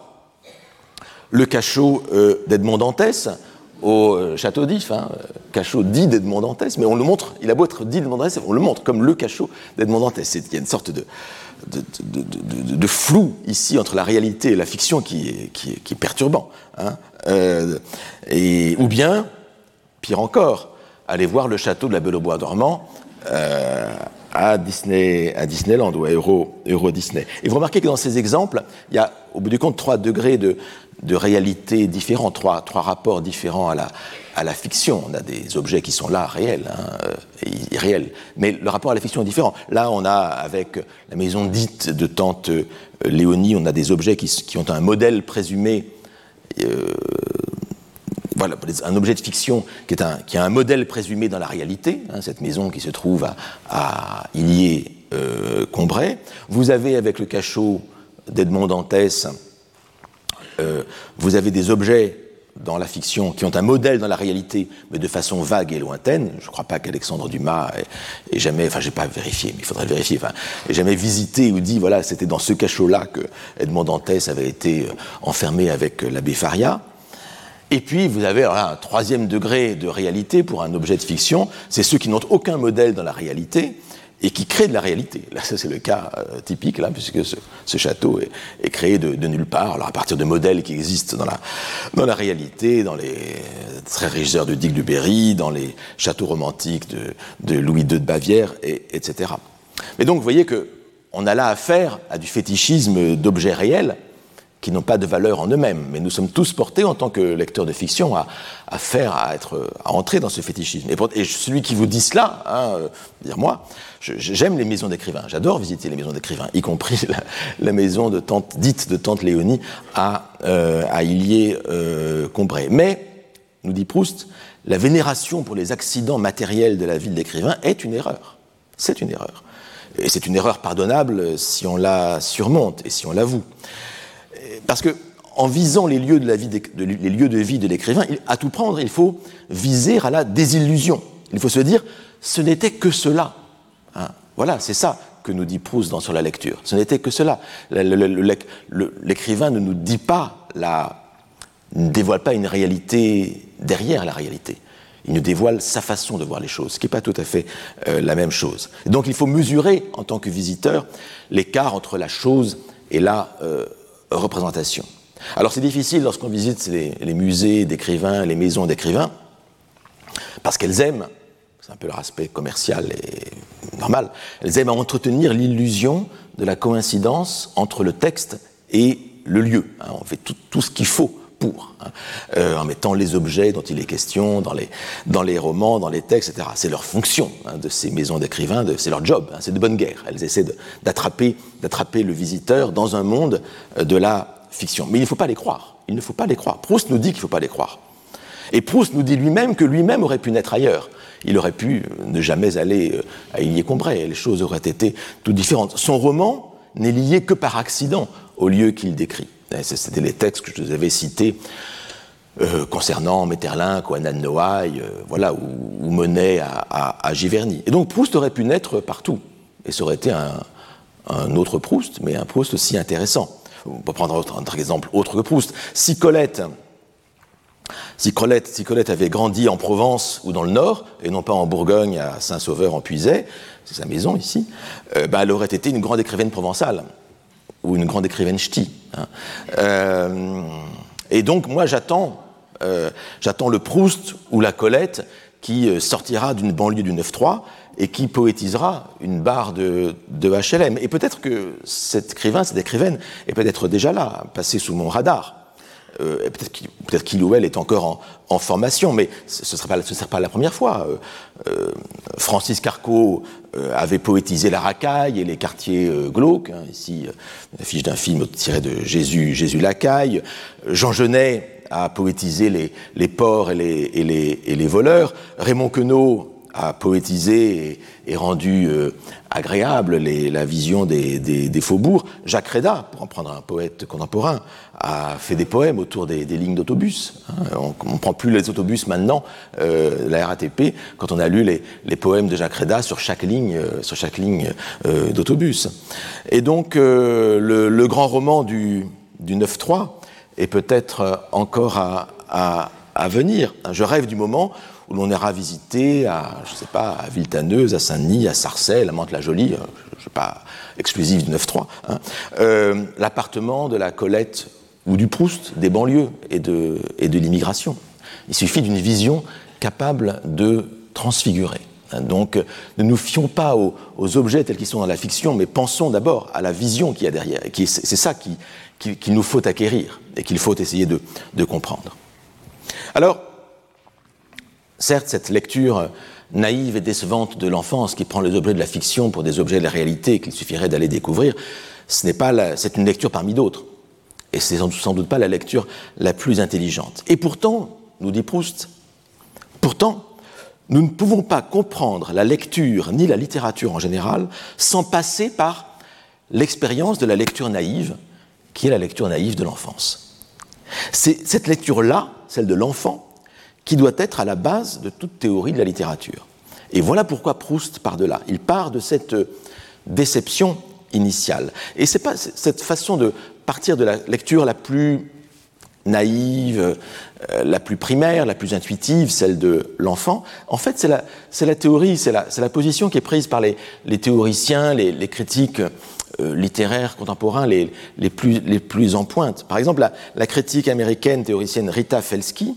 le cachot euh, d'Edmond Dantès au château d'If, hein, cachot dit d'Edmond Dantès, mais on le montre, il a beau être dit d'Edmond Dantès, on le montre comme le cachot d'Edmond Dantès. Il y a une sorte de, de, de, de, de, de flou ici entre la réalité et la fiction qui est, qui est, qui est perturbant. Hein, euh, et, ou bien, pire encore, aller voir le château de la Belle au Bois dormant euh, à, Disney, à Disneyland ou à Euro, Euro Disney. Et vous remarquez que dans ces exemples, il y a au bout du compte trois degrés de de réalités différentes, trois, trois rapports différents à la, à la fiction. On a des objets qui sont là, réels, hein, et irréels, mais le rapport à la fiction est différent. Là, on a, avec la maison dite de tante Léonie, on a des objets qui, qui ont un modèle présumé, euh, voilà, un objet de fiction qui, est un, qui a un modèle présumé dans la réalité, hein, cette maison qui se trouve à, à Illier-Combray. Euh, Vous avez, avec le cachot d'Edmond Dantès, Euh, vous avez des objets dans la fiction qui ont un modèle dans la réalité, mais de façon vague et lointaine. Je ne crois pas qu'Alexandre Dumas ait, ait jamais, enfin, je n'ai pas vérifié, mais il faudrait vérifier, enfin, ait jamais visité ou dit, voilà, c'était dans ce cachot-là que Edmond Dantès avait été enfermé avec l'abbé Faria. Et puis, vous avez alors là, un troisième degré de réalité pour un objet de fiction, c'est ceux qui n'ont aucun modèle dans la réalité et qui créent de la réalité. Là, ça, c'est le cas euh, typique, là, puisque ce, ce château est, est créé de, de nulle part, alors à partir de modèles qui existent dans la, dans la réalité, dans les très riches heures de Dick de Berry, dans les châteaux romantiques de, de Louis deux de Bavière, et, etc. Mais donc, vous voyez qu'on a là affaire à du fétichisme d'objets réels qui n'ont pas de valeur en eux-mêmes, mais nous sommes tous portés en tant que lecteurs de fiction à, à faire, à être, à entrer dans ce fétichisme. Et, pour, et celui qui vous dit cela, hein, euh, dire moi, je, j'aime les maisons d'écrivains, j'adore visiter les maisons d'écrivains, y compris la, la maison de tante, dite de tante Léonie à, euh, à Illiers-Combray. Euh, mais, nous dit Proust, la vénération pour les accidents matériels de la vie de l'écrivain est une erreur. C'est une erreur. Et c'est une erreur pardonnable si on la surmonte et si on l'avoue. Parce que, en visant les lieux de, la vie de, de, les lieux de vie de l'écrivain, à tout prendre, il faut viser à la désillusion. Il faut se dire, ce n'était que cela. Hein, voilà, c'est ça que nous dit Proust dans Sur la lecture. Ce n'était que cela. Le, le, le, le, l'écrivain ne nous dit pas, la, ne dévoile pas une réalité derrière la réalité. Il nous dévoile sa façon de voir les choses, ce qui n'est pas tout à fait euh, la même chose. Et donc, il faut mesurer, en tant que visiteur, l'écart entre la chose et la euh, représentation. Alors c'est difficile lorsqu'on visite les, les musées d'écrivains, les maisons d'écrivains, parce qu'elles aiment, c'est un peu leur aspect commercial et normal, elles aiment à entretenir l'illusion de la coïncidence entre le texte et le lieu. Hein, on fait tout, tout ce qu'il faut pour, hein, euh, en mettant les objets dont il est question dans les, dans les romans, dans les textes, et cetera. C'est leur fonction, hein, de ces maisons d'écrivains, de, c'est leur job, hein, c'est de bonne guerre. Elles essaient de, d'attraper, d'attraper le visiteur dans un monde de la fiction. Mais il ne faut pas les croire. Il ne faut pas les croire. Proust nous dit qu'il ne faut pas les croire. Et Proust nous dit lui-même que lui-même aurait pu naître ailleurs. Il aurait pu ne jamais aller à Illiers-Combray. Les choses auraient été toutes différentes. Son roman n'est lié que par accident au lieu qu'il décrit. C'était les textes que je vous avais cités euh, concernant Maeterlinck, Koannan Noailles, euh, voilà, ou, ou Monet à, à, à Giverny. Et donc Proust aurait pu naître partout. Et ça aurait été un, un autre Proust, mais un Proust aussi intéressant. On peut prendre un autre exemple autre que Proust. Si Colette, si Colette, si Colette avait grandi en Provence ou dans le Nord, et non pas en Bourgogne, à Saint-Sauveur en Puisaye, c'est sa maison ici, euh, bah, elle aurait été une grande écrivaine provençale, ou une grande écrivaine ch'ti. Hein. Euh, et donc, moi, j'attends, euh, j'attends le Proust ou la Colette qui sortira d'une banlieue du neuf trois et qui poétisera une barre de, de H L M. Et peut-être que cet écrivain, cette écrivaine, est peut-être déjà là, passé sous mon radar. Euh, et peut-être qu'il, peut-être qu'il ou elle est encore en, en formation, mais ce ne sera pas, ce sera pas la première fois. Euh, euh, Francis Carco euh, avait poétisé la racaille et les quartiers euh, glauques. Hein, ici, euh, l'affiche d'un film tiré de Jésus, Jésus Lacaille. Jean Genet a poétisé les, les porcs et les, et, les, et les voleurs. Raymond Queneau a poétisé et, et rendu euh, agréable les, la vision des, des, des faubourgs. Jacques Réda, pour en prendre un poète contemporain, a fait des poèmes autour des, des lignes d'autobus. Hein. On ne prend plus les autobus maintenant, euh, la R A T P, quand on a lu les, les poèmes de Jacques Réda sur chaque ligne, euh, sur chaque ligne euh, d'autobus. Et donc, euh, le, le grand roman du, du neuf trois est peut-être encore à, à, à venir. Je rêve du moment où l'on ira visiter à, je sais pas, à Villetaneuse, à Saint-Denis, à Sarcelles, à Mantes-la-Jolie, je ne sais pas, exclusif du neuf trois, hein, euh, l'appartement de la Colette ou du Proust, des banlieues et de, et de l'immigration. Il suffit d'une vision capable de transfigurer. Hein, donc, ne nous fions pas aux, aux objets tels qu'ils sont dans la fiction, mais pensons d'abord à la vision qu'il y a derrière. Et qui, c'est, c'est ça qui, qui, qu'il nous faut acquérir et qu'il faut essayer de, de comprendre. Alors, certes, cette lecture naïve et décevante de l'enfance qui prend les objets de la fiction pour des objets de la réalité qu'il suffirait d'aller découvrir, ce n'est pas la, c'est une lecture parmi d'autres. Et c'est sans doute pas la lecture la plus intelligente. Et pourtant, nous dit Proust, pourtant, nous ne pouvons pas comprendre la lecture ni la littérature en général sans passer par l'expérience de la lecture naïve, qui est la lecture naïve de l'enfance. C'est cette lecture-là, celle de l'enfant, qui doit être à la base de toute théorie de la littérature. Et voilà pourquoi Proust part de là. Il part de cette déception initiale. Et c'est pas cette façon de partir de la lecture la plus naïve, euh, la plus primaire, la plus intuitive, celle de l'enfant. En fait, c'est la, c'est la théorie, c'est la, c'est la position qui est prise par les, les théoriciens, les, les critiques euh, littéraires contemporains les, les, plus, les plus en pointe. Par exemple, la, la critique américaine théoricienne Rita Felski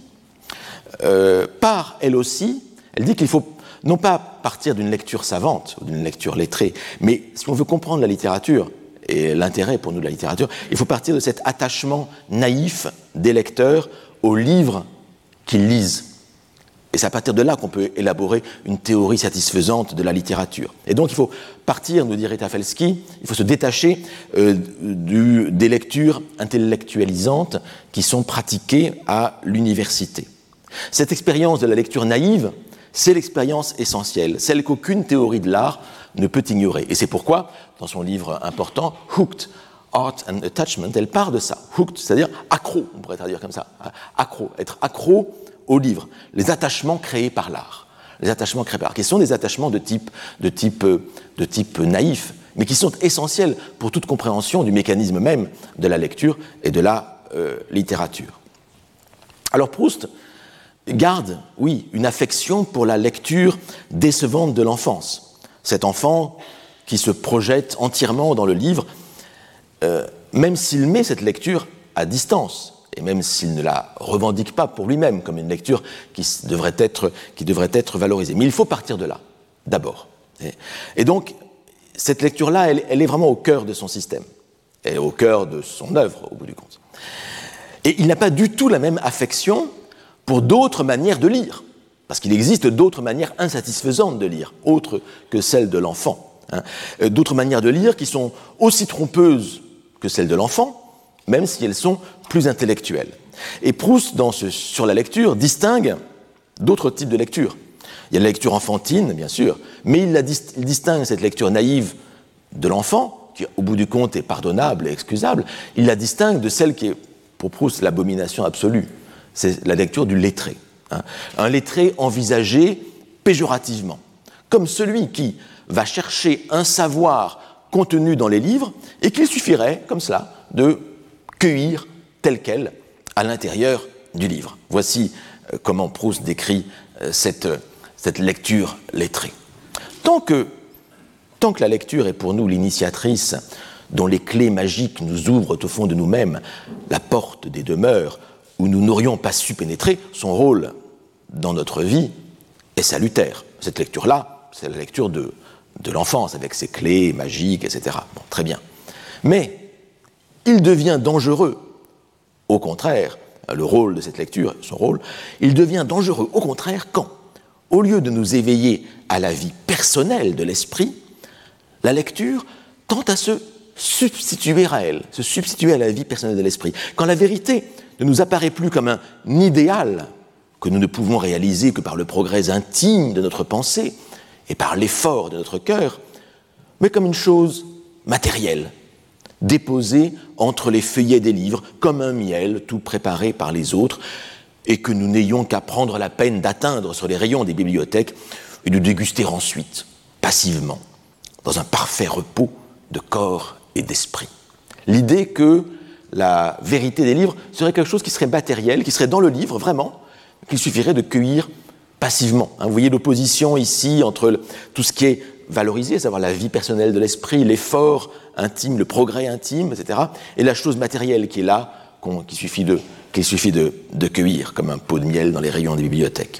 euh, part, elle aussi, elle dit qu'il faut non pas partir d'une lecture savante, ou d'une lecture lettrée, mais si on veut comprendre la littérature, et l'intérêt pour nous de la littérature, il faut partir de cet attachement naïf des lecteurs aux livres qu'ils lisent. Et c'est à partir de là qu'on peut élaborer une théorie satisfaisante de la littérature. Et donc il faut partir, nous dit Rita Felski, il faut se détacher euh, du, des lectures intellectualisantes qui sont pratiquées à l'université. Cette expérience de la lecture naïve, c'est l'expérience essentielle, celle qu'aucune théorie de l'art ne peut ignorer. Et c'est pourquoi, dans son livre important, Hooked, Art and Attachment, elle part de ça. Hooked, c'est-à-dire accro, on pourrait traduire comme ça. Accro, être accro au livre. Les attachements créés par l'art. Les attachements créés par l'art, qui sont des attachements de type, de type, de type naïf, mais qui sont essentiels pour toute compréhension du mécanisme même de la lecture et de la euh, littérature. Alors Proust garde, oui, une affection pour la lecture décevante de l'enfance. Cet enfant qui se projette entièrement dans le livre, euh, même s'il met cette lecture à distance, et même s'il ne la revendique pas pour lui-même comme une lecture qui devrait être, qui devrait être valorisée. Mais il faut partir de là, d'abord. Et, et donc, cette lecture-là, elle, elle est vraiment au cœur de son système, et au cœur de son œuvre, au bout du compte. Et il n'a pas du tout la même affection pour d'autres manières de lire, parce qu'il existe d'autres manières insatisfaisantes de lire, autres que celles de l'enfant. Hein. D'autres manières de lire qui sont aussi trompeuses que celles de l'enfant, même si elles sont plus intellectuelles. Et Proust, dans ce, sur la lecture, distingue d'autres types de lecture. Il y a la lecture enfantine, bien sûr, mais il, la dis- il distingue cette lecture naïve de l'enfant, qui au bout du compte est pardonnable et excusable, il la distingue de celle qui est, pour Proust, l'abomination absolue. C'est la lecture du lettré. Hein. Un lettré envisagé péjorativement, comme celui qui va chercher un savoir contenu dans les livres et qu'il suffirait, comme cela, de cueillir tel quel à l'intérieur du livre. Voici euh, comment Proust décrit euh, cette, euh, cette lecture lettrée. Tant que, tant que la lecture est pour nous l'initiatrice dont les clés magiques nous ouvrent au fond de nous-mêmes la porte des demeures où nous n'aurions pas su pénétrer, son rôle dans notre vie est salutaire. Cette lecture-là, c'est la lecture de, de l'enfance, avec ses clés magiques, et cetera. Bon, très bien. Mais il devient dangereux, au contraire, le rôle de cette lecture, son rôle, il devient dangereux, au contraire, quand, au lieu de nous éveiller à la vie personnelle de l'esprit, la lecture tend à se substituer à elle, se substituer à la vie personnelle de l'esprit. Quand la vérité ne nous apparaît plus comme un idéal que nous ne pouvons réaliser que par le progrès intime de notre pensée et par l'effort de notre cœur, mais comme une chose matérielle, déposée entre les feuillets des livres, comme un miel tout préparé par les autres, et que nous n'ayons qu'à prendre la peine d'atteindre sur les rayons des bibliothèques et de déguster ensuite, passivement, dans un parfait repos de corps et d'esprit. L'idée que la vérité des livres serait quelque chose qui serait matériel, qui serait dans le livre, vraiment, qu'il suffirait de cueillir passivement. Hein, vous voyez l'opposition ici entre le, tout ce qui est valorisé, à savoir la vie personnelle de l'esprit, l'effort intime, le progrès intime, et cetera, et la chose matérielle qui est là, qu'on, qu'il suffit, de, qu'il suffit de, de cueillir, comme un pot de miel dans les rayons des bibliothèques.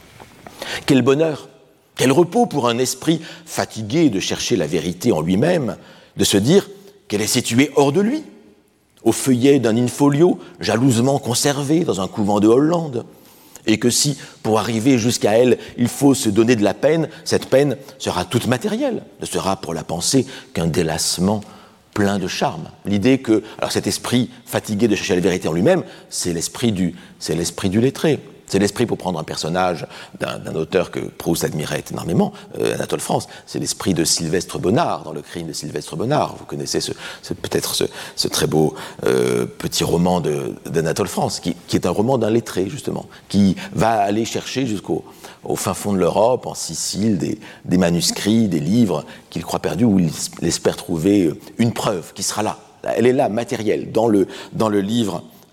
Quel bonheur, quel repos pour un esprit fatigué de chercher la vérité en lui-même, de se dire qu'elle est située hors de lui, au feuillet d'un in-folio jalousement conservé dans un couvent de Hollande, et que si, pour arriver jusqu'à elle, il faut se donner de la peine, cette peine sera toute matérielle, ne sera pour la pensée qu'un délassement plein de charme. L'idée que, alors cet esprit fatigué de chercher la vérité en lui-même, c'est l'esprit du, c'est l'esprit du lettré. C'est l'esprit, pour prendre un personnage d'un, d'un auteur que Proust admirait énormément, euh, Anatole France, c'est l'esprit de Sylvestre Bonnard, dans Le Crime de Sylvestre Bonnard. Vous connaissez ce, ce, peut-être ce, ce très beau euh, petit roman de, d'Anatole France, qui, qui est un roman d'un lettré, justement, qui va aller chercher jusqu'au au fin fond de l'Europe, en Sicile, des, des manuscrits, des livres qu'il croit perdus, où il espère trouver une preuve qui sera là. Elle est là, matérielle, dans le, dans le livre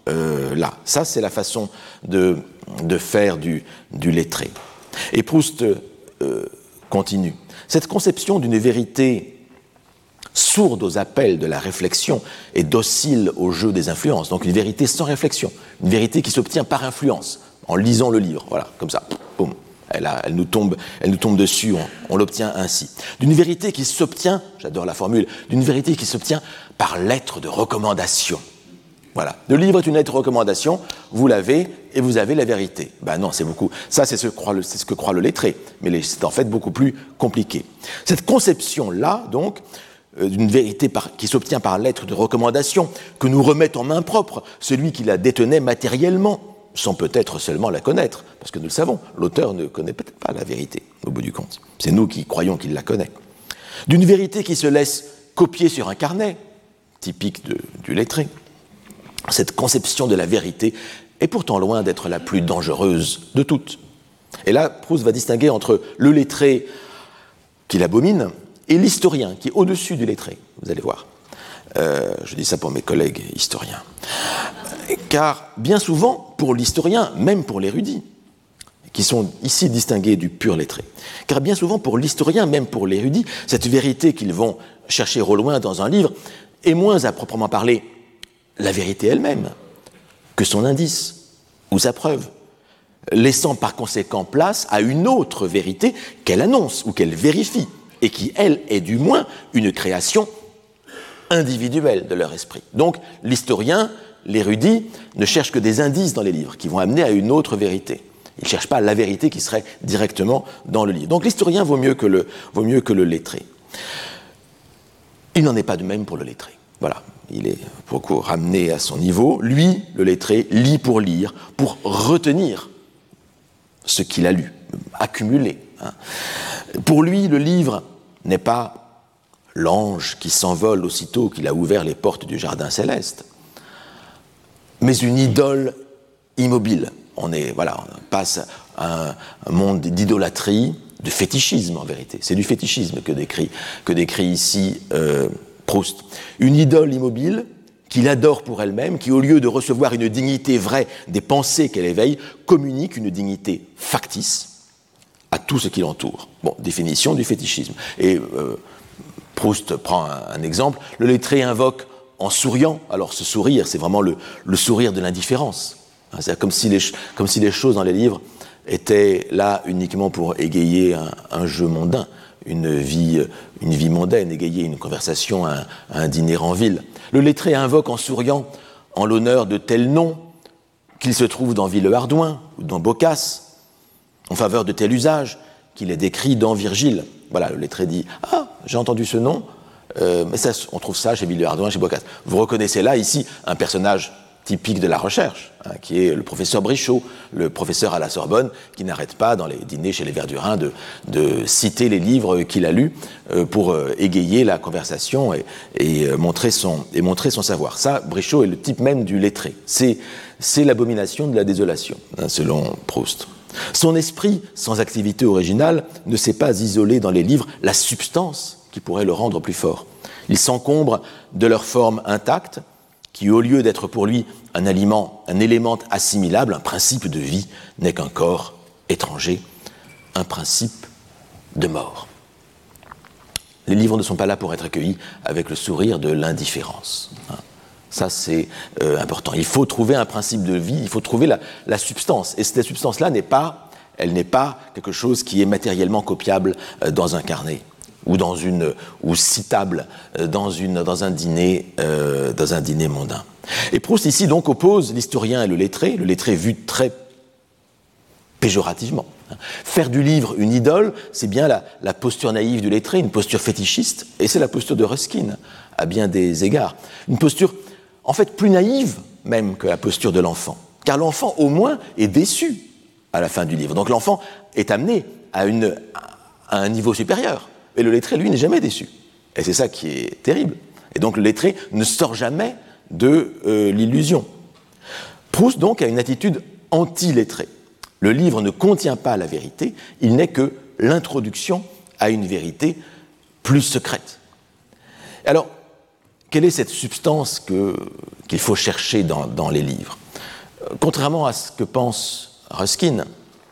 euh, là. Ça, c'est la façon de, de faire du, du lettré. Et Proust euh, continue. Cette conception d'une vérité sourde aux appels de la réflexion et docile au jeu des influences, donc une vérité sans réflexion, une vérité qui s'obtient par influence, en lisant le livre, voilà, comme ça, boum, elle, a, elle, nous, tombe, elle nous tombe dessus, on, on l'obtient ainsi. D'une vérité qui s'obtient, j'adore la formule, d'une vérité qui s'obtient par lettre de recommandation. Voilà, le livre est une lettre de recommandation, vous l'avez et vous avez la vérité. Ben non, c'est beaucoup, ça c'est ce que croit le, c'est ce que croit le lettré, mais c'est en fait beaucoup plus compliqué. Cette conception-là, donc, d'une vérité par, qui s'obtient par lettre de recommandation, que nous remet en main propre celui qui la détenait matériellement, sans peut-être seulement la connaître, parce que nous le savons, l'auteur ne connaît peut-être pas la vérité, au bout du compte. C'est nous qui croyons qu'il la connaît. D'une vérité qui se laisse copier sur un carnet, typique de, du lettré. Cette conception de la vérité est pourtant loin d'être la plus dangereuse de toutes. Et là, Proust va distinguer entre le lettré qui l'abomine et l'historien qui est au-dessus du lettré, vous allez voir. Euh, je dis ça pour mes collègues historiens. Car bien souvent, pour l'historien, même pour l'érudit, qui sont ici distingués du pur lettré, car bien souvent, pour l'historien, même pour l'érudit, cette vérité qu'ils vont chercher au loin dans un livre est moins à proprement parler la vérité elle-même que son indice ou sa preuve, laissant par conséquent place à une autre vérité qu'elle annonce ou qu'elle vérifie, et qui, elle, est du moins une création individuelle de leur esprit. Donc, l'historien, l'érudit, ne cherche que des indices dans les livres qui vont amener à une autre vérité. Il ne cherche pas la vérité qui serait directement dans le livre. Donc, l'historien vaut mieux que le, vaut mieux que le lettré. Il n'en est pas de même pour le lettré. Voilà, il est beaucoup ramené à son niveau. Lui, le lettré, lit pour lire, pour retenir ce qu'il a lu, accumuler. Hein. Pour lui, le livre n'est pas l'ange qui s'envole aussitôt qu'il a ouvert les portes du jardin céleste, mais une idole immobile. On est, voilà, on passe à un, un monde d'idolâtrie, de fétichisme en vérité. C'est du fétichisme que décrit, que décrit ici euh, Proust. Une idole immobile qu'il adore pour elle-même, qui au lieu de recevoir une dignité vraie des pensées qu'elle éveille, communique une dignité factice à tout ce qui l'entoure. Bon, définition du fétichisme. Et euh, Proust prend un, un exemple. Le lettré invoque en souriant. Alors ce sourire, c'est vraiment le, le sourire de l'indifférence. C'est comme si, les, comme si les choses dans les livres étaient là uniquement pour égayer un, un jeu mondain, une vie, une vie mondaine, égayer une conversation, un, un dîner en ville. Le lettré invoque en souriant en l'honneur de tel nom qu'il se trouve dans Villehardouin ou dans Boccace, en faveur de tel usage qu'il est décrit dans Virgile. Voilà, le lettré dit « Ah, j'ai entendu ce nom, euh, mais ça, on trouve ça chez Villehardouin, chez Boccace. » Vous reconnaissez là, ici, un personnage typique de la recherche, hein, qui est le professeur Brichot, le professeur à la Sorbonne, qui n'arrête pas, dans les dîners chez les Verdurins, de, de citer les livres qu'il a lus euh, pour euh, égayer la conversation et, et, euh, montrer son, et montrer son savoir. Ça, Brichot est le type même du lettré. C'est, c'est l'abomination de la désolation, hein, selon Proust. Son esprit, sans activité originale, ne sait pas isoler dans les livres la substance qui pourrait le rendre plus fort. Il s'encombre de leur forme intacte, qui, au lieu d'être pour lui un aliment, un élément assimilable, un principe de vie, n'est qu'un corps étranger, un principe de mort. Les livres ne sont pas là pour être accueillis avec le sourire de l'indifférence. Ça, c'est euh, important. Il faut trouver un principe de vie, il faut trouver la, la substance. Et cette substance-là n'est pas, elle n'est pas quelque chose qui est matériellement copiable euh, dans un carnet ou dans une ou citable euh, dans une dans un dîner euh, dans un dîner mondain. Et Proust ici donc oppose l'historien et le lettré, le lettré vu très péjorativement. Faire du livre une idole, c'est bien la, la posture naïve du lettré, une posture fétichiste, et c'est la posture de Ruskin à bien des égards. Une posture en fait plus naïve même que la posture de l'enfant, car l'enfant au moins est déçu à la fin du livre. Donc l'enfant est amené à, une, à un niveau supérieur, et le lettré, lui, n'est jamais déçu. Et c'est ça qui est terrible. Et donc le lettré ne sort jamais de euh, l'illusion. Proust donc a une attitude anti-lettrée. Le livre ne contient pas la vérité, il n'est que l'introduction à une vérité plus secrète. Alors, quelle est cette substance que, qu'il faut chercher dans, dans les livres. Contrairement à ce que pense Ruskin,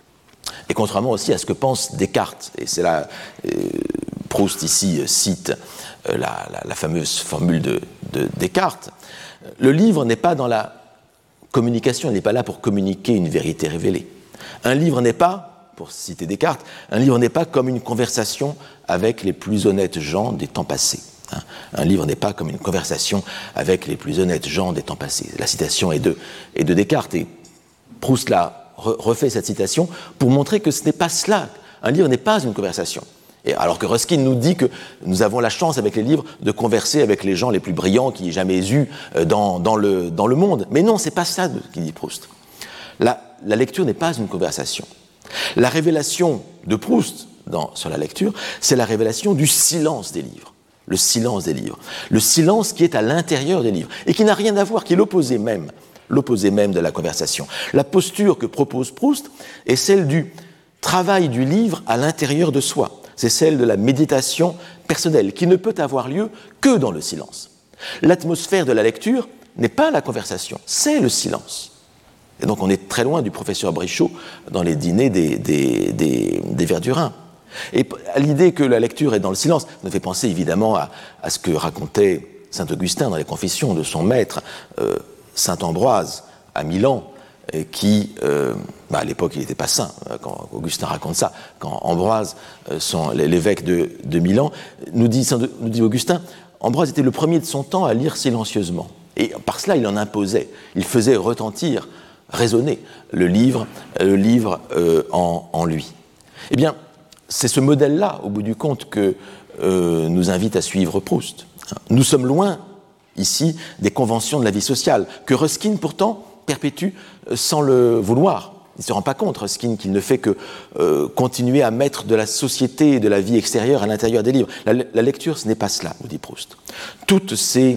et contrairement aussi à ce que pense Descartes, et c'est là, euh, Proust ici cite euh, la, la, la fameuse formule de, de Descartes, le livre n'est pas dans la communication, il n'est pas là pour communiquer une vérité révélée. Un livre n'est pas, pour citer Descartes, un livre n'est pas comme une conversation avec les plus honnêtes gens des temps passés. Un livre n'est pas comme une conversation avec les plus honnêtes gens des temps passés. La citation est de, est de Descartes, et Proust l'a refait cette citation pour montrer que ce n'est pas cela. Un livre n'est pas une conversation. Et alors que Ruskin nous dit que nous avons la chance avec les livres de converser avec les gens les plus brillants qu'il y ait jamais eu dans, dans, le, dans le monde. Mais non, c'est pas ça qu'il dit Proust. La, la lecture n'est pas une conversation. La révélation de Proust dans, sur la lecture, c'est la révélation du silence des livres. Le silence des livres. Le silence qui est à l'intérieur des livres et qui n'a rien à voir, qui est l'opposé même, l'opposé même de la conversation. La posture que propose Proust est celle du travail du livre à l'intérieur de soi. C'est celle de la méditation personnelle, qui ne peut avoir lieu que dans le silence. L'atmosphère de la lecture n'est pas la conversation, c'est le silence. Et donc on est très loin du professeur Brichot dans les dîners des, des, des, des Verdurins. Et à l'idée que la lecture est dans le silence, nous fait penser évidemment à, à ce que racontait saint Augustin dans les Confessions de son maître, euh, saint Ambroise, à Milan, qui, euh, bah à l'époque il n'était pas saint, quand Augustin raconte ça, quand Ambroise, euh, son, l'évêque de, de Milan, nous dit, nous dit Augustin, Ambroise était le premier de son temps à lire silencieusement. Et par cela il en imposait, il faisait retentir, résonner le livre, le livre euh, en, en lui. Eh bien, c'est ce modèle-là, au bout du compte, que euh, nous invite à suivre Proust. Nous sommes loin, ici, des conventions de la vie sociale, que Ruskin, pourtant, perpétue sans le vouloir. Il ne se rend pas compte, Ruskin, qu'il ne fait que euh, continuer à mettre de la société et de la vie extérieure à l'intérieur des livres. La, la lecture, ce n'est pas cela, nous dit Proust. Toutes ces,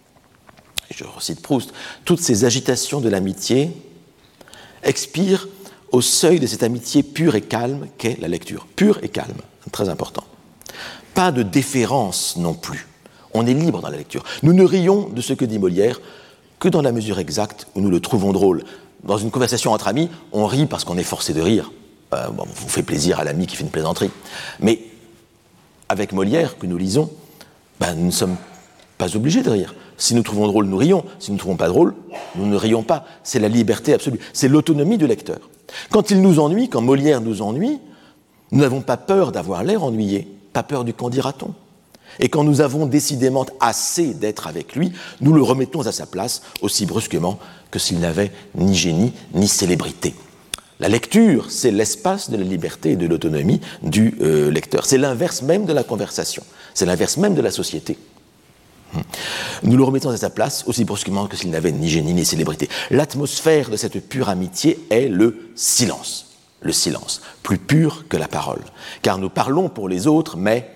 je recite Proust, toutes ces agitations de l'amitié expirent au seuil de cette amitié pure et calme qu'est la lecture. Pure et calme, très important. Pas de déférence non plus. On est libre dans la lecture. Nous ne rions de ce que dit Molière que dans la mesure exacte où nous le trouvons drôle. Dans une conversation entre amis, on rit parce qu'on est forcé de rire. Euh, bon, vous fait plaisir à l'ami qui fait une plaisanterie. Mais avec Molière, que nous lisons, ben, nous ne sommes pas obligés de rire. Si nous trouvons drôle, nous rions. Si nous ne trouvons pas drôle, nous ne rions pas. C'est la liberté absolue. C'est l'autonomie du lecteur. Quand il nous ennuie, quand Molière nous ennuie, nous n'avons pas peur d'avoir l'air ennuyé, pas peur du qu'en dira-t-on. Et quand nous avons décidément assez d'être avec lui, nous le remettons à sa place aussi brusquement que s'il n'avait ni génie ni célébrité. La lecture, c'est l'espace de la liberté et de l'autonomie du euh, lecteur. C'est l'inverse même de la conversation. C'est l'inverse même de la société. Nous le remettons à sa place aussi brusquement que s'il n'avait ni génie ni célébrité. L'atmosphère de cette pure amitié est le silence. Le silence, plus pur que la parole. Car nous parlons pour les autres, mais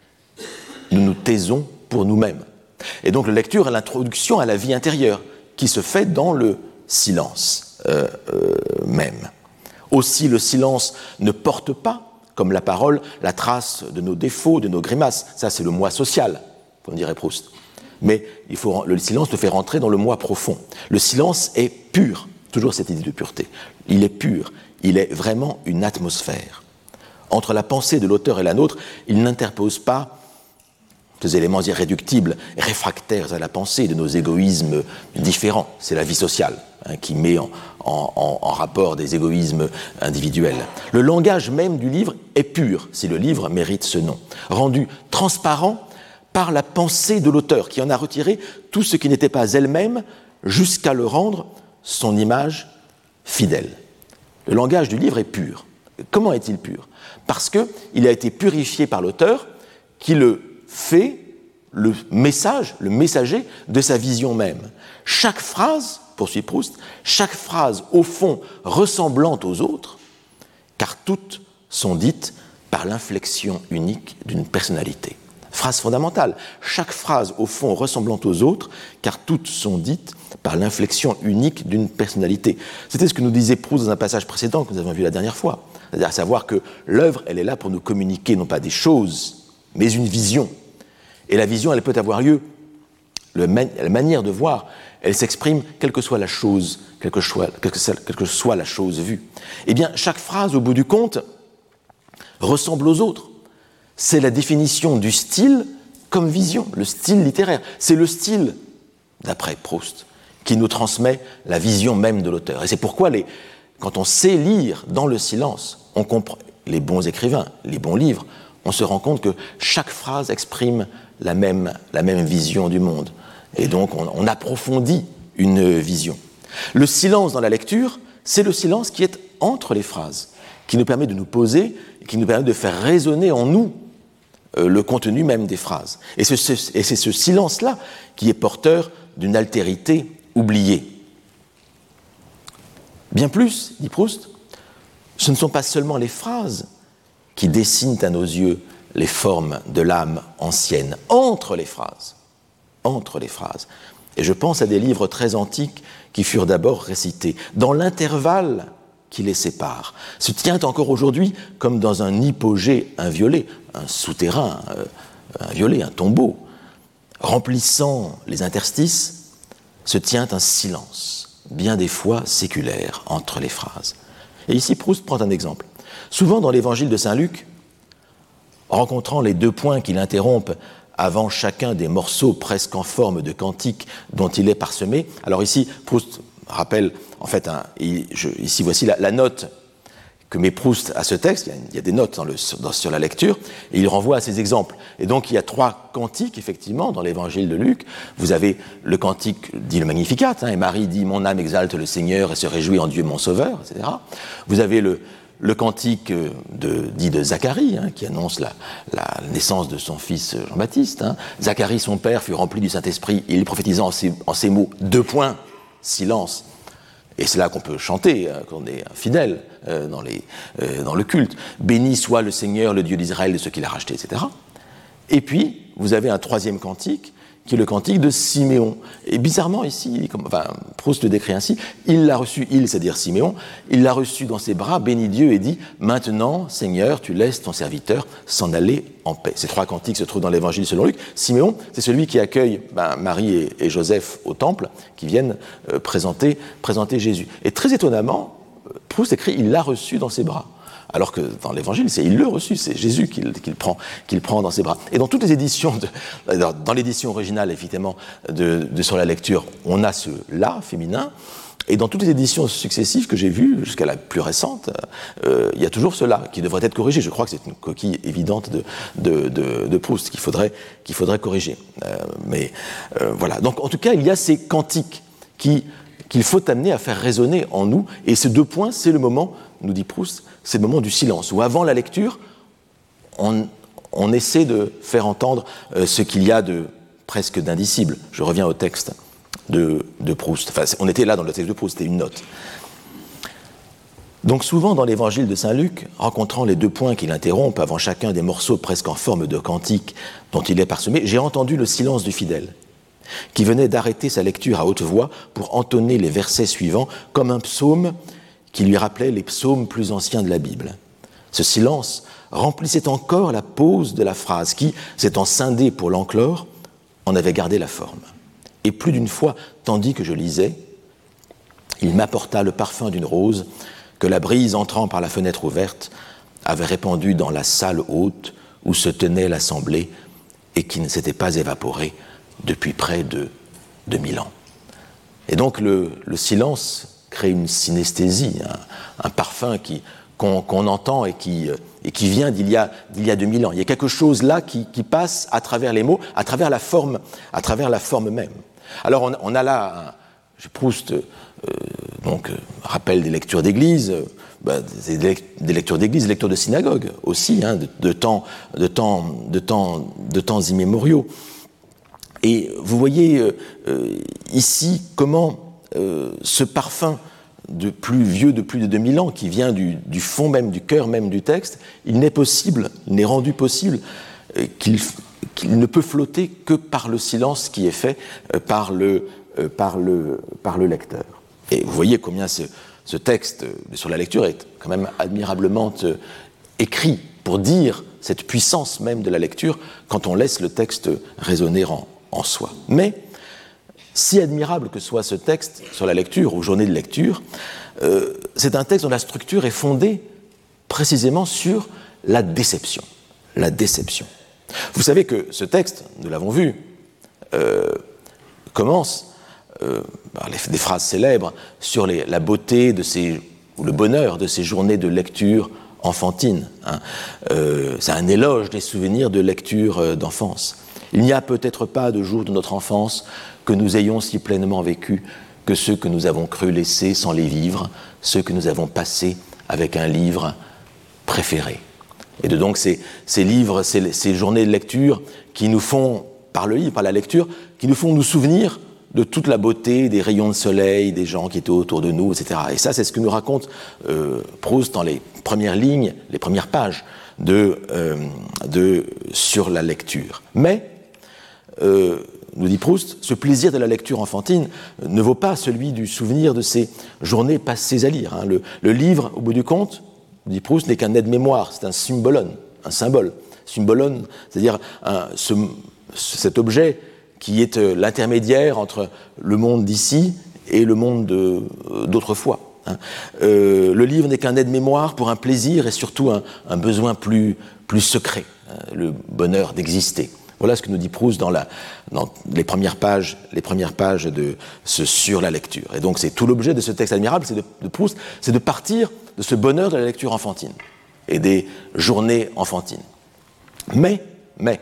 nous nous taisons pour nous-mêmes. Et donc la lecture est l'introduction à la vie intérieure qui se fait dans le silence euh, euh, même. Aussi le silence ne porte pas, comme la parole, la trace de nos défauts, de nos grimaces. Ça c'est le moi social, comme dirait Proust. Mais il faut, le silence te fait rentrer dans le moi profond. Le silence est pur, toujours cette idée de pureté. Il est pur, il est vraiment une atmosphère. Entre la pensée de l'auteur et la nôtre, il n'interpose pas ces éléments irréductibles, réfractaires à la pensée de nos égoïsmes différents. C'est la vie sociale hein, qui met en, en, en rapport des égoïsmes individuels. Le langage même du livre est pur, si le livre mérite ce nom, rendu transparent par la pensée de l'auteur, qui en a retiré tout ce qui n'était pas elle-même, jusqu'à le rendre son image fidèle. Le langage du livre est pur. Comment est-il pur ? Parce qu'il a été purifié par l'auteur, qui le fait le message, le messager de sa vision même. Chaque phrase, poursuit Proust, chaque phrase au fond ressemblant aux autres, car toutes sont dites par l'inflexion unique d'une personnalité. Phrase fondamentale, chaque phrase au fond ressemblant aux autres, car toutes sont dites par l'inflexion unique d'une personnalité. C'était ce que nous disait Proust dans un passage précédent que nous avons vu la dernière fois. C'est-à-dire à savoir que l'œuvre, elle est là pour nous communiquer non pas des choses, mais une vision. Et la vision, elle peut avoir lieu le man- la manière de voir, elle s'exprime quelle que soit la chose, quelle que soit, quelle que soit, quelle que soit la chose vue. Eh bien, chaque phrase, au bout du compte, ressemble aux autres. C'est la définition du style comme vision, le style littéraire. C'est le style, d'après Proust, qui nous transmet la vision même de l'auteur. Et c'est pourquoi, les, quand on sait lire dans le silence, on comprend, les bons écrivains, les bons livres, on se rend compte que chaque phrase exprime la même, la même vision du monde. Et donc, on, on approfondit une vision. Le silence dans la lecture, c'est le silence qui est entre les phrases, qui nous permet de nous poser, qui nous permet de faire résonner en nous euh, le contenu même des phrases. Et c'est ce, et c'est ce silence-là qui est porteur d'une altérité oubliée. Bien plus, dit Proust, ce ne sont pas seulement les phrases qui dessinent à nos yeux les formes de l'âme ancienne, entre les phrases, entre les phrases. Et je pense à des livres très antiques qui furent d'abord récités. Dans l'intervalle qui les sépare, se tient encore aujourd'hui comme dans un hypogée inviolé, un souterrain euh, inviolé, un tombeau, remplissant les interstices, se tient un silence, bien des fois séculaire, entre les phrases. Et ici, Proust prend un exemple. Souvent dans l'évangile de saint Luc, rencontrant les deux points qui l'interrompent avant chacun des morceaux presque en forme de cantique dont il est parsemé. Alors ici, Proust rappelle, en fait, un, il, je, ici voici la, la note que met Proust à ce texte. Il y a, il y a des notes dans le, dans, sur la lecture, et il renvoie à ces exemples. Et donc il y a trois cantiques, effectivement, dans l'évangile de Luc. Vous avez le cantique dit le Magnificat, hein, et Marie dit « Mon âme exalte le Seigneur et se réjouit en Dieu mon Sauveur », et cetera. Vous avez le Le cantique de, dit de Zacharie, hein, qui annonce la, la naissance de son fils Jean-Baptiste. Hein. Zacharie, son père, fut rempli du Saint-Esprit, il prophétisa en ces, en ces mots, deux points, silence. Et c'est là qu'on peut chanter, hein, quand on est fidèle euh, dans, les, euh, dans le culte. Béni soit le Seigneur, le Dieu d'Israël, de ceux qu'il a rachetés, et cetera. Et puis, vous avez un troisième cantique, qui est le cantique de Siméon. Et bizarrement, ici, comme, enfin, Proust le décrit ainsi, il l'a reçu, il, c'est-à-dire Siméon, il l'a reçu dans ses bras, bénit Dieu et dit « Maintenant, Seigneur, tu laisses ton serviteur s'en aller en paix ». Ces trois cantiques se trouvent dans l'Évangile selon Luc. Siméon, c'est celui qui accueille ben, Marie et, et Joseph au temple, qui viennent euh, présenter, présenter Jésus. Et très étonnamment, Proust écrit « Il l'a reçu dans ses bras ». Alors que dans l'Évangile, c'est il le reçu, c'est Jésus qu'il qu'il prend, qu'il prend dans ses bras. Et dans toutes les éditions, de, dans l'édition originale, évidemment, de, de Sur la lecture, on a ce « la » féminin, et dans toutes les éditions successives que j'ai vues, jusqu'à la plus récente, euh, il y a toujours ce « la » qui devrait être corrigé. Je crois que c'est une coquille évidente de, de, de, de Proust qu'il faudrait, qu'il faudrait corriger. Euh, mais euh, voilà. Donc, en tout cas, il y a ces cantiques qui... qu'il faut amener à faire résonner en nous. Et ces deux points, c'est le moment, nous dit Proust, c'est le moment du silence, où avant la lecture, on, on essaie de faire entendre euh, ce qu'il y a de presque d'indicible. Je reviens au texte de, de Proust. Enfin, on était là dans le texte de Proust, c'était une note. Donc souvent dans l'évangile de saint Luc, rencontrant les deux points qui l'interrompent avant chacun des morceaux presque en forme de cantique dont il est parsemé, j'ai entendu le silence du fidèle, qui venait d'arrêter sa lecture à haute voix pour entonner les versets suivants comme un psaume qui lui rappelait les psaumes plus anciens de la Bible. Ce silence remplissait encore la pause de la phrase qui, s'étant scindée pour l'enclore, en avait gardé la forme. Et plus d'une fois, tandis que je lisais, il m'apporta le parfum d'une rose que la brise entrant par la fenêtre ouverte avait répandue dans la salle haute où se tenait l'assemblée et qui ne s'était pas évaporée depuis près de deux mille ans. Et donc le, le silence crée une synesthésie, un, un parfum qui, qu'on, qu'on entend et qui, et qui vient d'il y a, d'il y a deux mille ans. Il y a quelque chose là qui, qui passe à travers les mots, à travers la forme, à travers la forme même. Alors on, on a là, un, Proust euh, donc, euh, rappelle des lectures d'église, euh, bah, des, des lectures d'église, des lectures de synagogue aussi, hein, de, de, temps, de, temps, de, temps, de temps immémoriaux. Et vous voyez euh, euh, ici comment euh, ce parfum de plus vieux de plus de deux mille ans, qui vient du, du fond même, du cœur même du texte, il n'est possible, il n'est rendu possible euh, qu'il, qu'il ne peut flotter que par le silence qui est fait euh, par, le, euh, par, le, par le lecteur. Et vous voyez combien ce, ce texte euh, sur la lecture est quand même admirablement euh, écrit pour dire cette puissance même de la lecture quand on laisse le texte résonner en, en soi. Mais si admirable que soit ce texte sur la lecture ou journée de lecture, euh, c'est un texte dont la structure est fondée précisément sur la déception. La déception. Vous savez que ce texte, nous l'avons vu, euh, commence euh, par les, des phrases célèbres sur les, la beauté de ces, ou le bonheur de ces journées de lecture enfantine. Hein. Euh, c'est un éloge des souvenirs de lecture euh, d'enfance. Il n'y a peut-être pas de jour de notre enfance que nous ayons si pleinement vécu que ceux que nous avons cru laisser sans les vivre, ceux que nous avons passés avec un livre préféré. Et de donc ces, ces livres, ces, ces journées de lecture qui nous font, par le livre, par la lecture, qui nous font nous souvenir de toute la beauté des rayons de soleil, des gens qui étaient autour de nous, et cetera. Et ça, c'est ce que nous raconte euh, Proust dans les premières lignes, les premières pages de, euh, de Sur la lecture. Mais, euh, nous dit Proust, ce plaisir de la lecture enfantine ne vaut pas celui du souvenir de ces journées passées à lire. Hein. Le, le livre, au bout du compte, nous dit Proust, n'est qu'un aide-mémoire, c'est un symbolon, un symbole. Symbolon, c'est-à-dire un, ce, cet objet qui est euh, l'intermédiaire entre le monde d'ici et le monde de, euh, d'autrefois. Hein. Euh, le livre n'est qu'un aide-mémoire pour un plaisir et surtout un, un besoin plus, plus secret, hein, le bonheur d'exister. Voilà ce que nous dit Proust dans, la, dans les premières pages, les premières pages de ce Sur la lecture. Et donc c'est tout l'objet de ce texte admirable, c'est de, de Proust, c'est de partir de ce bonheur de la lecture enfantine et des journées enfantines. Mais, mais,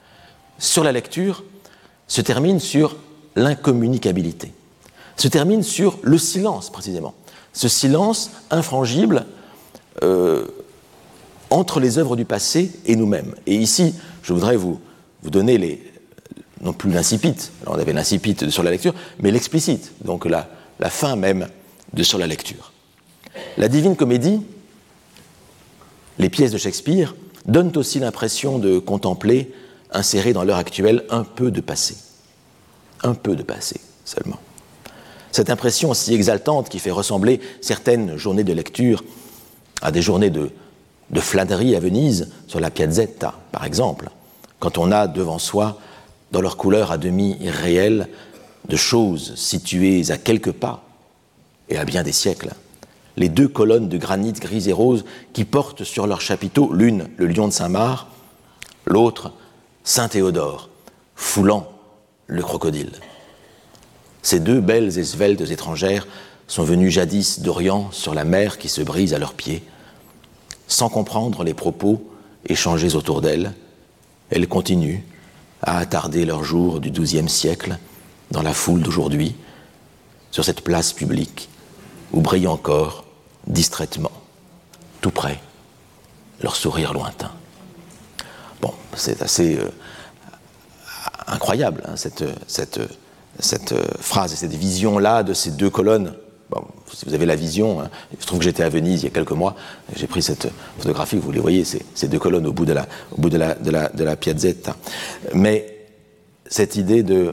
Sur la lecture se termine sur l'incommunicabilité, se termine sur le silence précisément, ce silence infrangible euh, entre les œuvres du passé et nous-mêmes. Et ici, je voudrais vous vous donner les, non plus l'incipit, alors on avait l'incipit de Sur la lecture, mais l'explicite, donc la, la fin même de Sur la lecture. La Divine Comédie, les pièces de Shakespeare, donnent aussi l'impression de contempler, inséré dans l'heure actuelle, un peu de passé. Un peu de passé seulement. Cette impression si exaltante qui fait ressembler certaines journées de lecture à des journées de, de flânerie à Venise, sur la Piazzetta, par exemple, quand on a devant soi, dans leur couleur à demi irréelle, de choses situées à quelques pas, et à bien des siècles, les deux colonnes de granit gris et rose qui portent sur leur chapiteau, l'une le lion de Saint-Marc, l'autre Saint Théodore, foulant le crocodile. Ces deux belles et sveltes étrangères sont venues jadis d'Orient sur la mer qui se brise à leurs pieds. Sans comprendre les propos échangés autour d'elles, elles continuent à attarder leurs jours du douzième siècle dans la foule d'aujourd'hui, sur cette place publique où brille encore, distraitement, tout près, leur sourire lointain. Bon, c'est assez euh, incroyable, hein, cette, cette, cette phrase et cette vision-là de ces deux colonnes. Bon, si vous avez la vision, hein, il se trouve que j'étais à Venise il y a quelques mois, j'ai pris cette photographie, vous les voyez, ces, ces deux colonnes au bout de la, au bout de la, de la, de la Piazzetta. Mais cette idée de,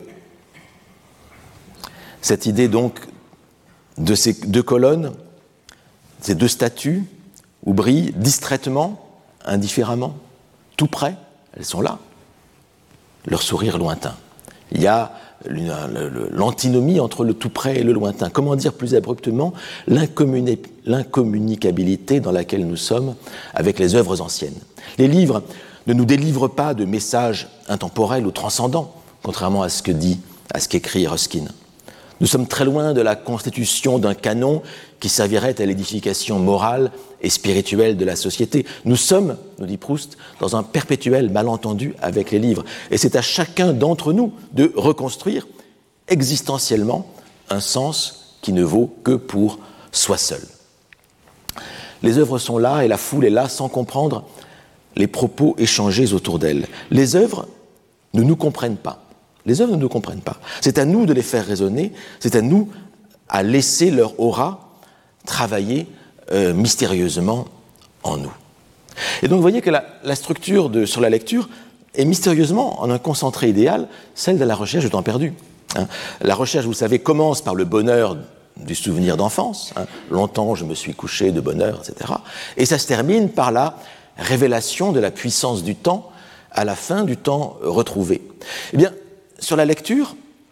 cette idée donc de ces deux colonnes, ces deux statues où brillent distraitement, indifféremment, tout près, elles sont là, leur sourire lointain. Il y a l'antinomie entre le tout près et le lointain. Comment dire plus abruptement l'incommunicabilité dans laquelle nous sommes avec les œuvres anciennes. Les livres ne nous délivrent pas de messages intemporels ou transcendants, contrairement à ce que dit, à ce qu'écrit Ruskin. Nous sommes très loin de la constitution d'un canon qui servirait à l'édification morale et spirituelle de la société. Nous sommes, nous dit Proust, dans un perpétuel malentendu avec les livres. Et c'est à chacun d'entre nous de reconstruire existentiellement un sens qui ne vaut que pour soi seul. Les œuvres sont là et la foule est là sans comprendre les propos échangés autour d'elles. Les œuvres ne nous comprennent pas. Les œuvres ne nous comprennent pas. C'est à nous de les faire résonner, c'est à nous à laisser leur aura travailler euh, mystérieusement en nous. Et donc vous voyez que la, la structure de, sur la lecture est mystérieusement, en un concentré idéal, celle de la recherche du temps perdu. Hein. La recherche, vous savez, commence par le bonheur du souvenir d'enfance. Hein. Longtemps je me suis couché de bonheur, et cetera. Et ça se termine par la révélation de la puissance du temps à la fin du temps retrouvé. Eh bien, sur la lecture,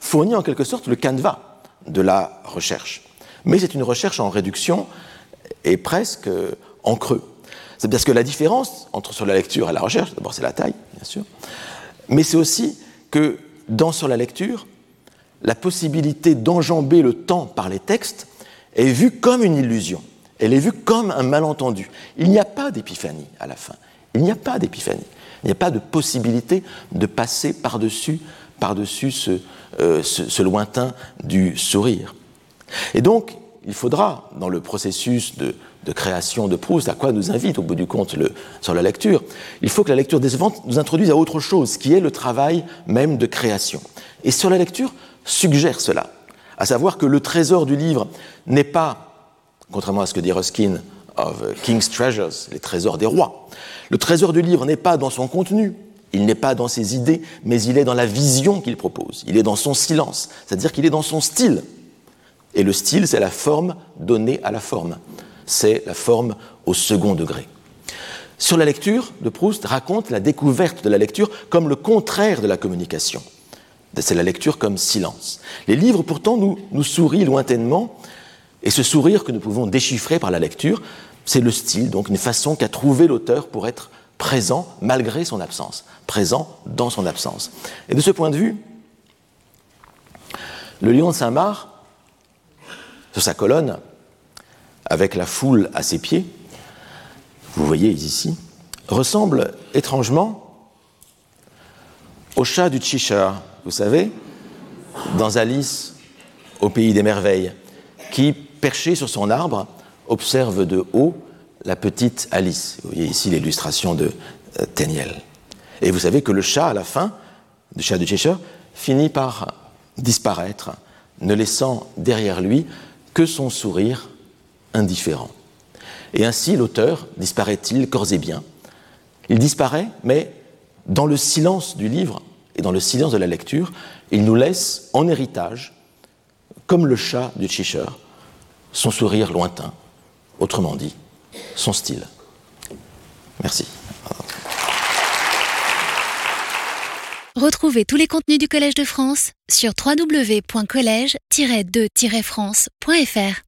fournit en quelque sorte le canevas de la recherche. Mais c'est une recherche en réduction et presque en creux. C'est parce que la différence entre sur la lecture et la recherche, d'abord c'est la taille, bien sûr, mais c'est aussi que dans sur la lecture, la possibilité d'enjamber le temps par les textes est vue comme une illusion. Elle est vue comme un malentendu. Il n'y a pas d'épiphanie à la fin. Il n'y a pas d'épiphanie. Il n'y a pas de possibilité de passer par-dessus, par-dessus ce, euh, ce, ce lointain du sourire. Et donc, il faudra, dans le processus de, de création de Proust, à quoi nous invite au bout du compte le, sur la lecture, il faut que la lecture décevante nous introduise à autre chose, qui est le travail même de création. Et sur la lecture suggère cela, à savoir que le trésor du livre n'est pas, contrairement à ce que dit Ruskin, of King's Treasures, les trésors des rois. Le trésor du livre n'est pas dans son contenu, il n'est pas dans ses idées, mais il est dans la vision qu'il propose, il est dans son silence, c'est-à-dire qu'il est dans son style. Et le style, c'est la forme donnée à la forme, c'est la forme au second degré. Sur la lecture, de Proust raconte la découverte de la lecture comme le contraire de la communication. C'est la lecture comme silence. Les livres, pourtant, nous, nous sourient lointainement, et ce sourire que nous pouvons déchiffrer par la lecture, c'est le style, donc une façon qu'a trouvé l'auteur pour être présent malgré son absence, présent dans son absence. Et de ce point de vue, le Lion de Saint-Marc, sur sa colonne, avec la foule à ses pieds, vous voyez ici, ressemble étrangement au chat du Cheshire, vous savez, dans Alice au pays des merveilles, qui, perché sur son arbre, observe de haut la petite Alice. Vous voyez ici l'illustration de euh, Tenniel. Et vous savez que le chat, à la fin, du chat du Cheshire, finit par disparaître, ne laissant derrière lui que son sourire indifférent. Et ainsi, l'auteur disparaît-il corps et biens. Il disparaît, mais dans le silence du livre et dans le silence de la lecture, il nous laisse en héritage, comme le chat du Cheshire, son sourire lointain, autrement dit, son style. Merci. Retrouvez tous les contenus du Collège de France sur w w w point collège tiret de tiret france point f r.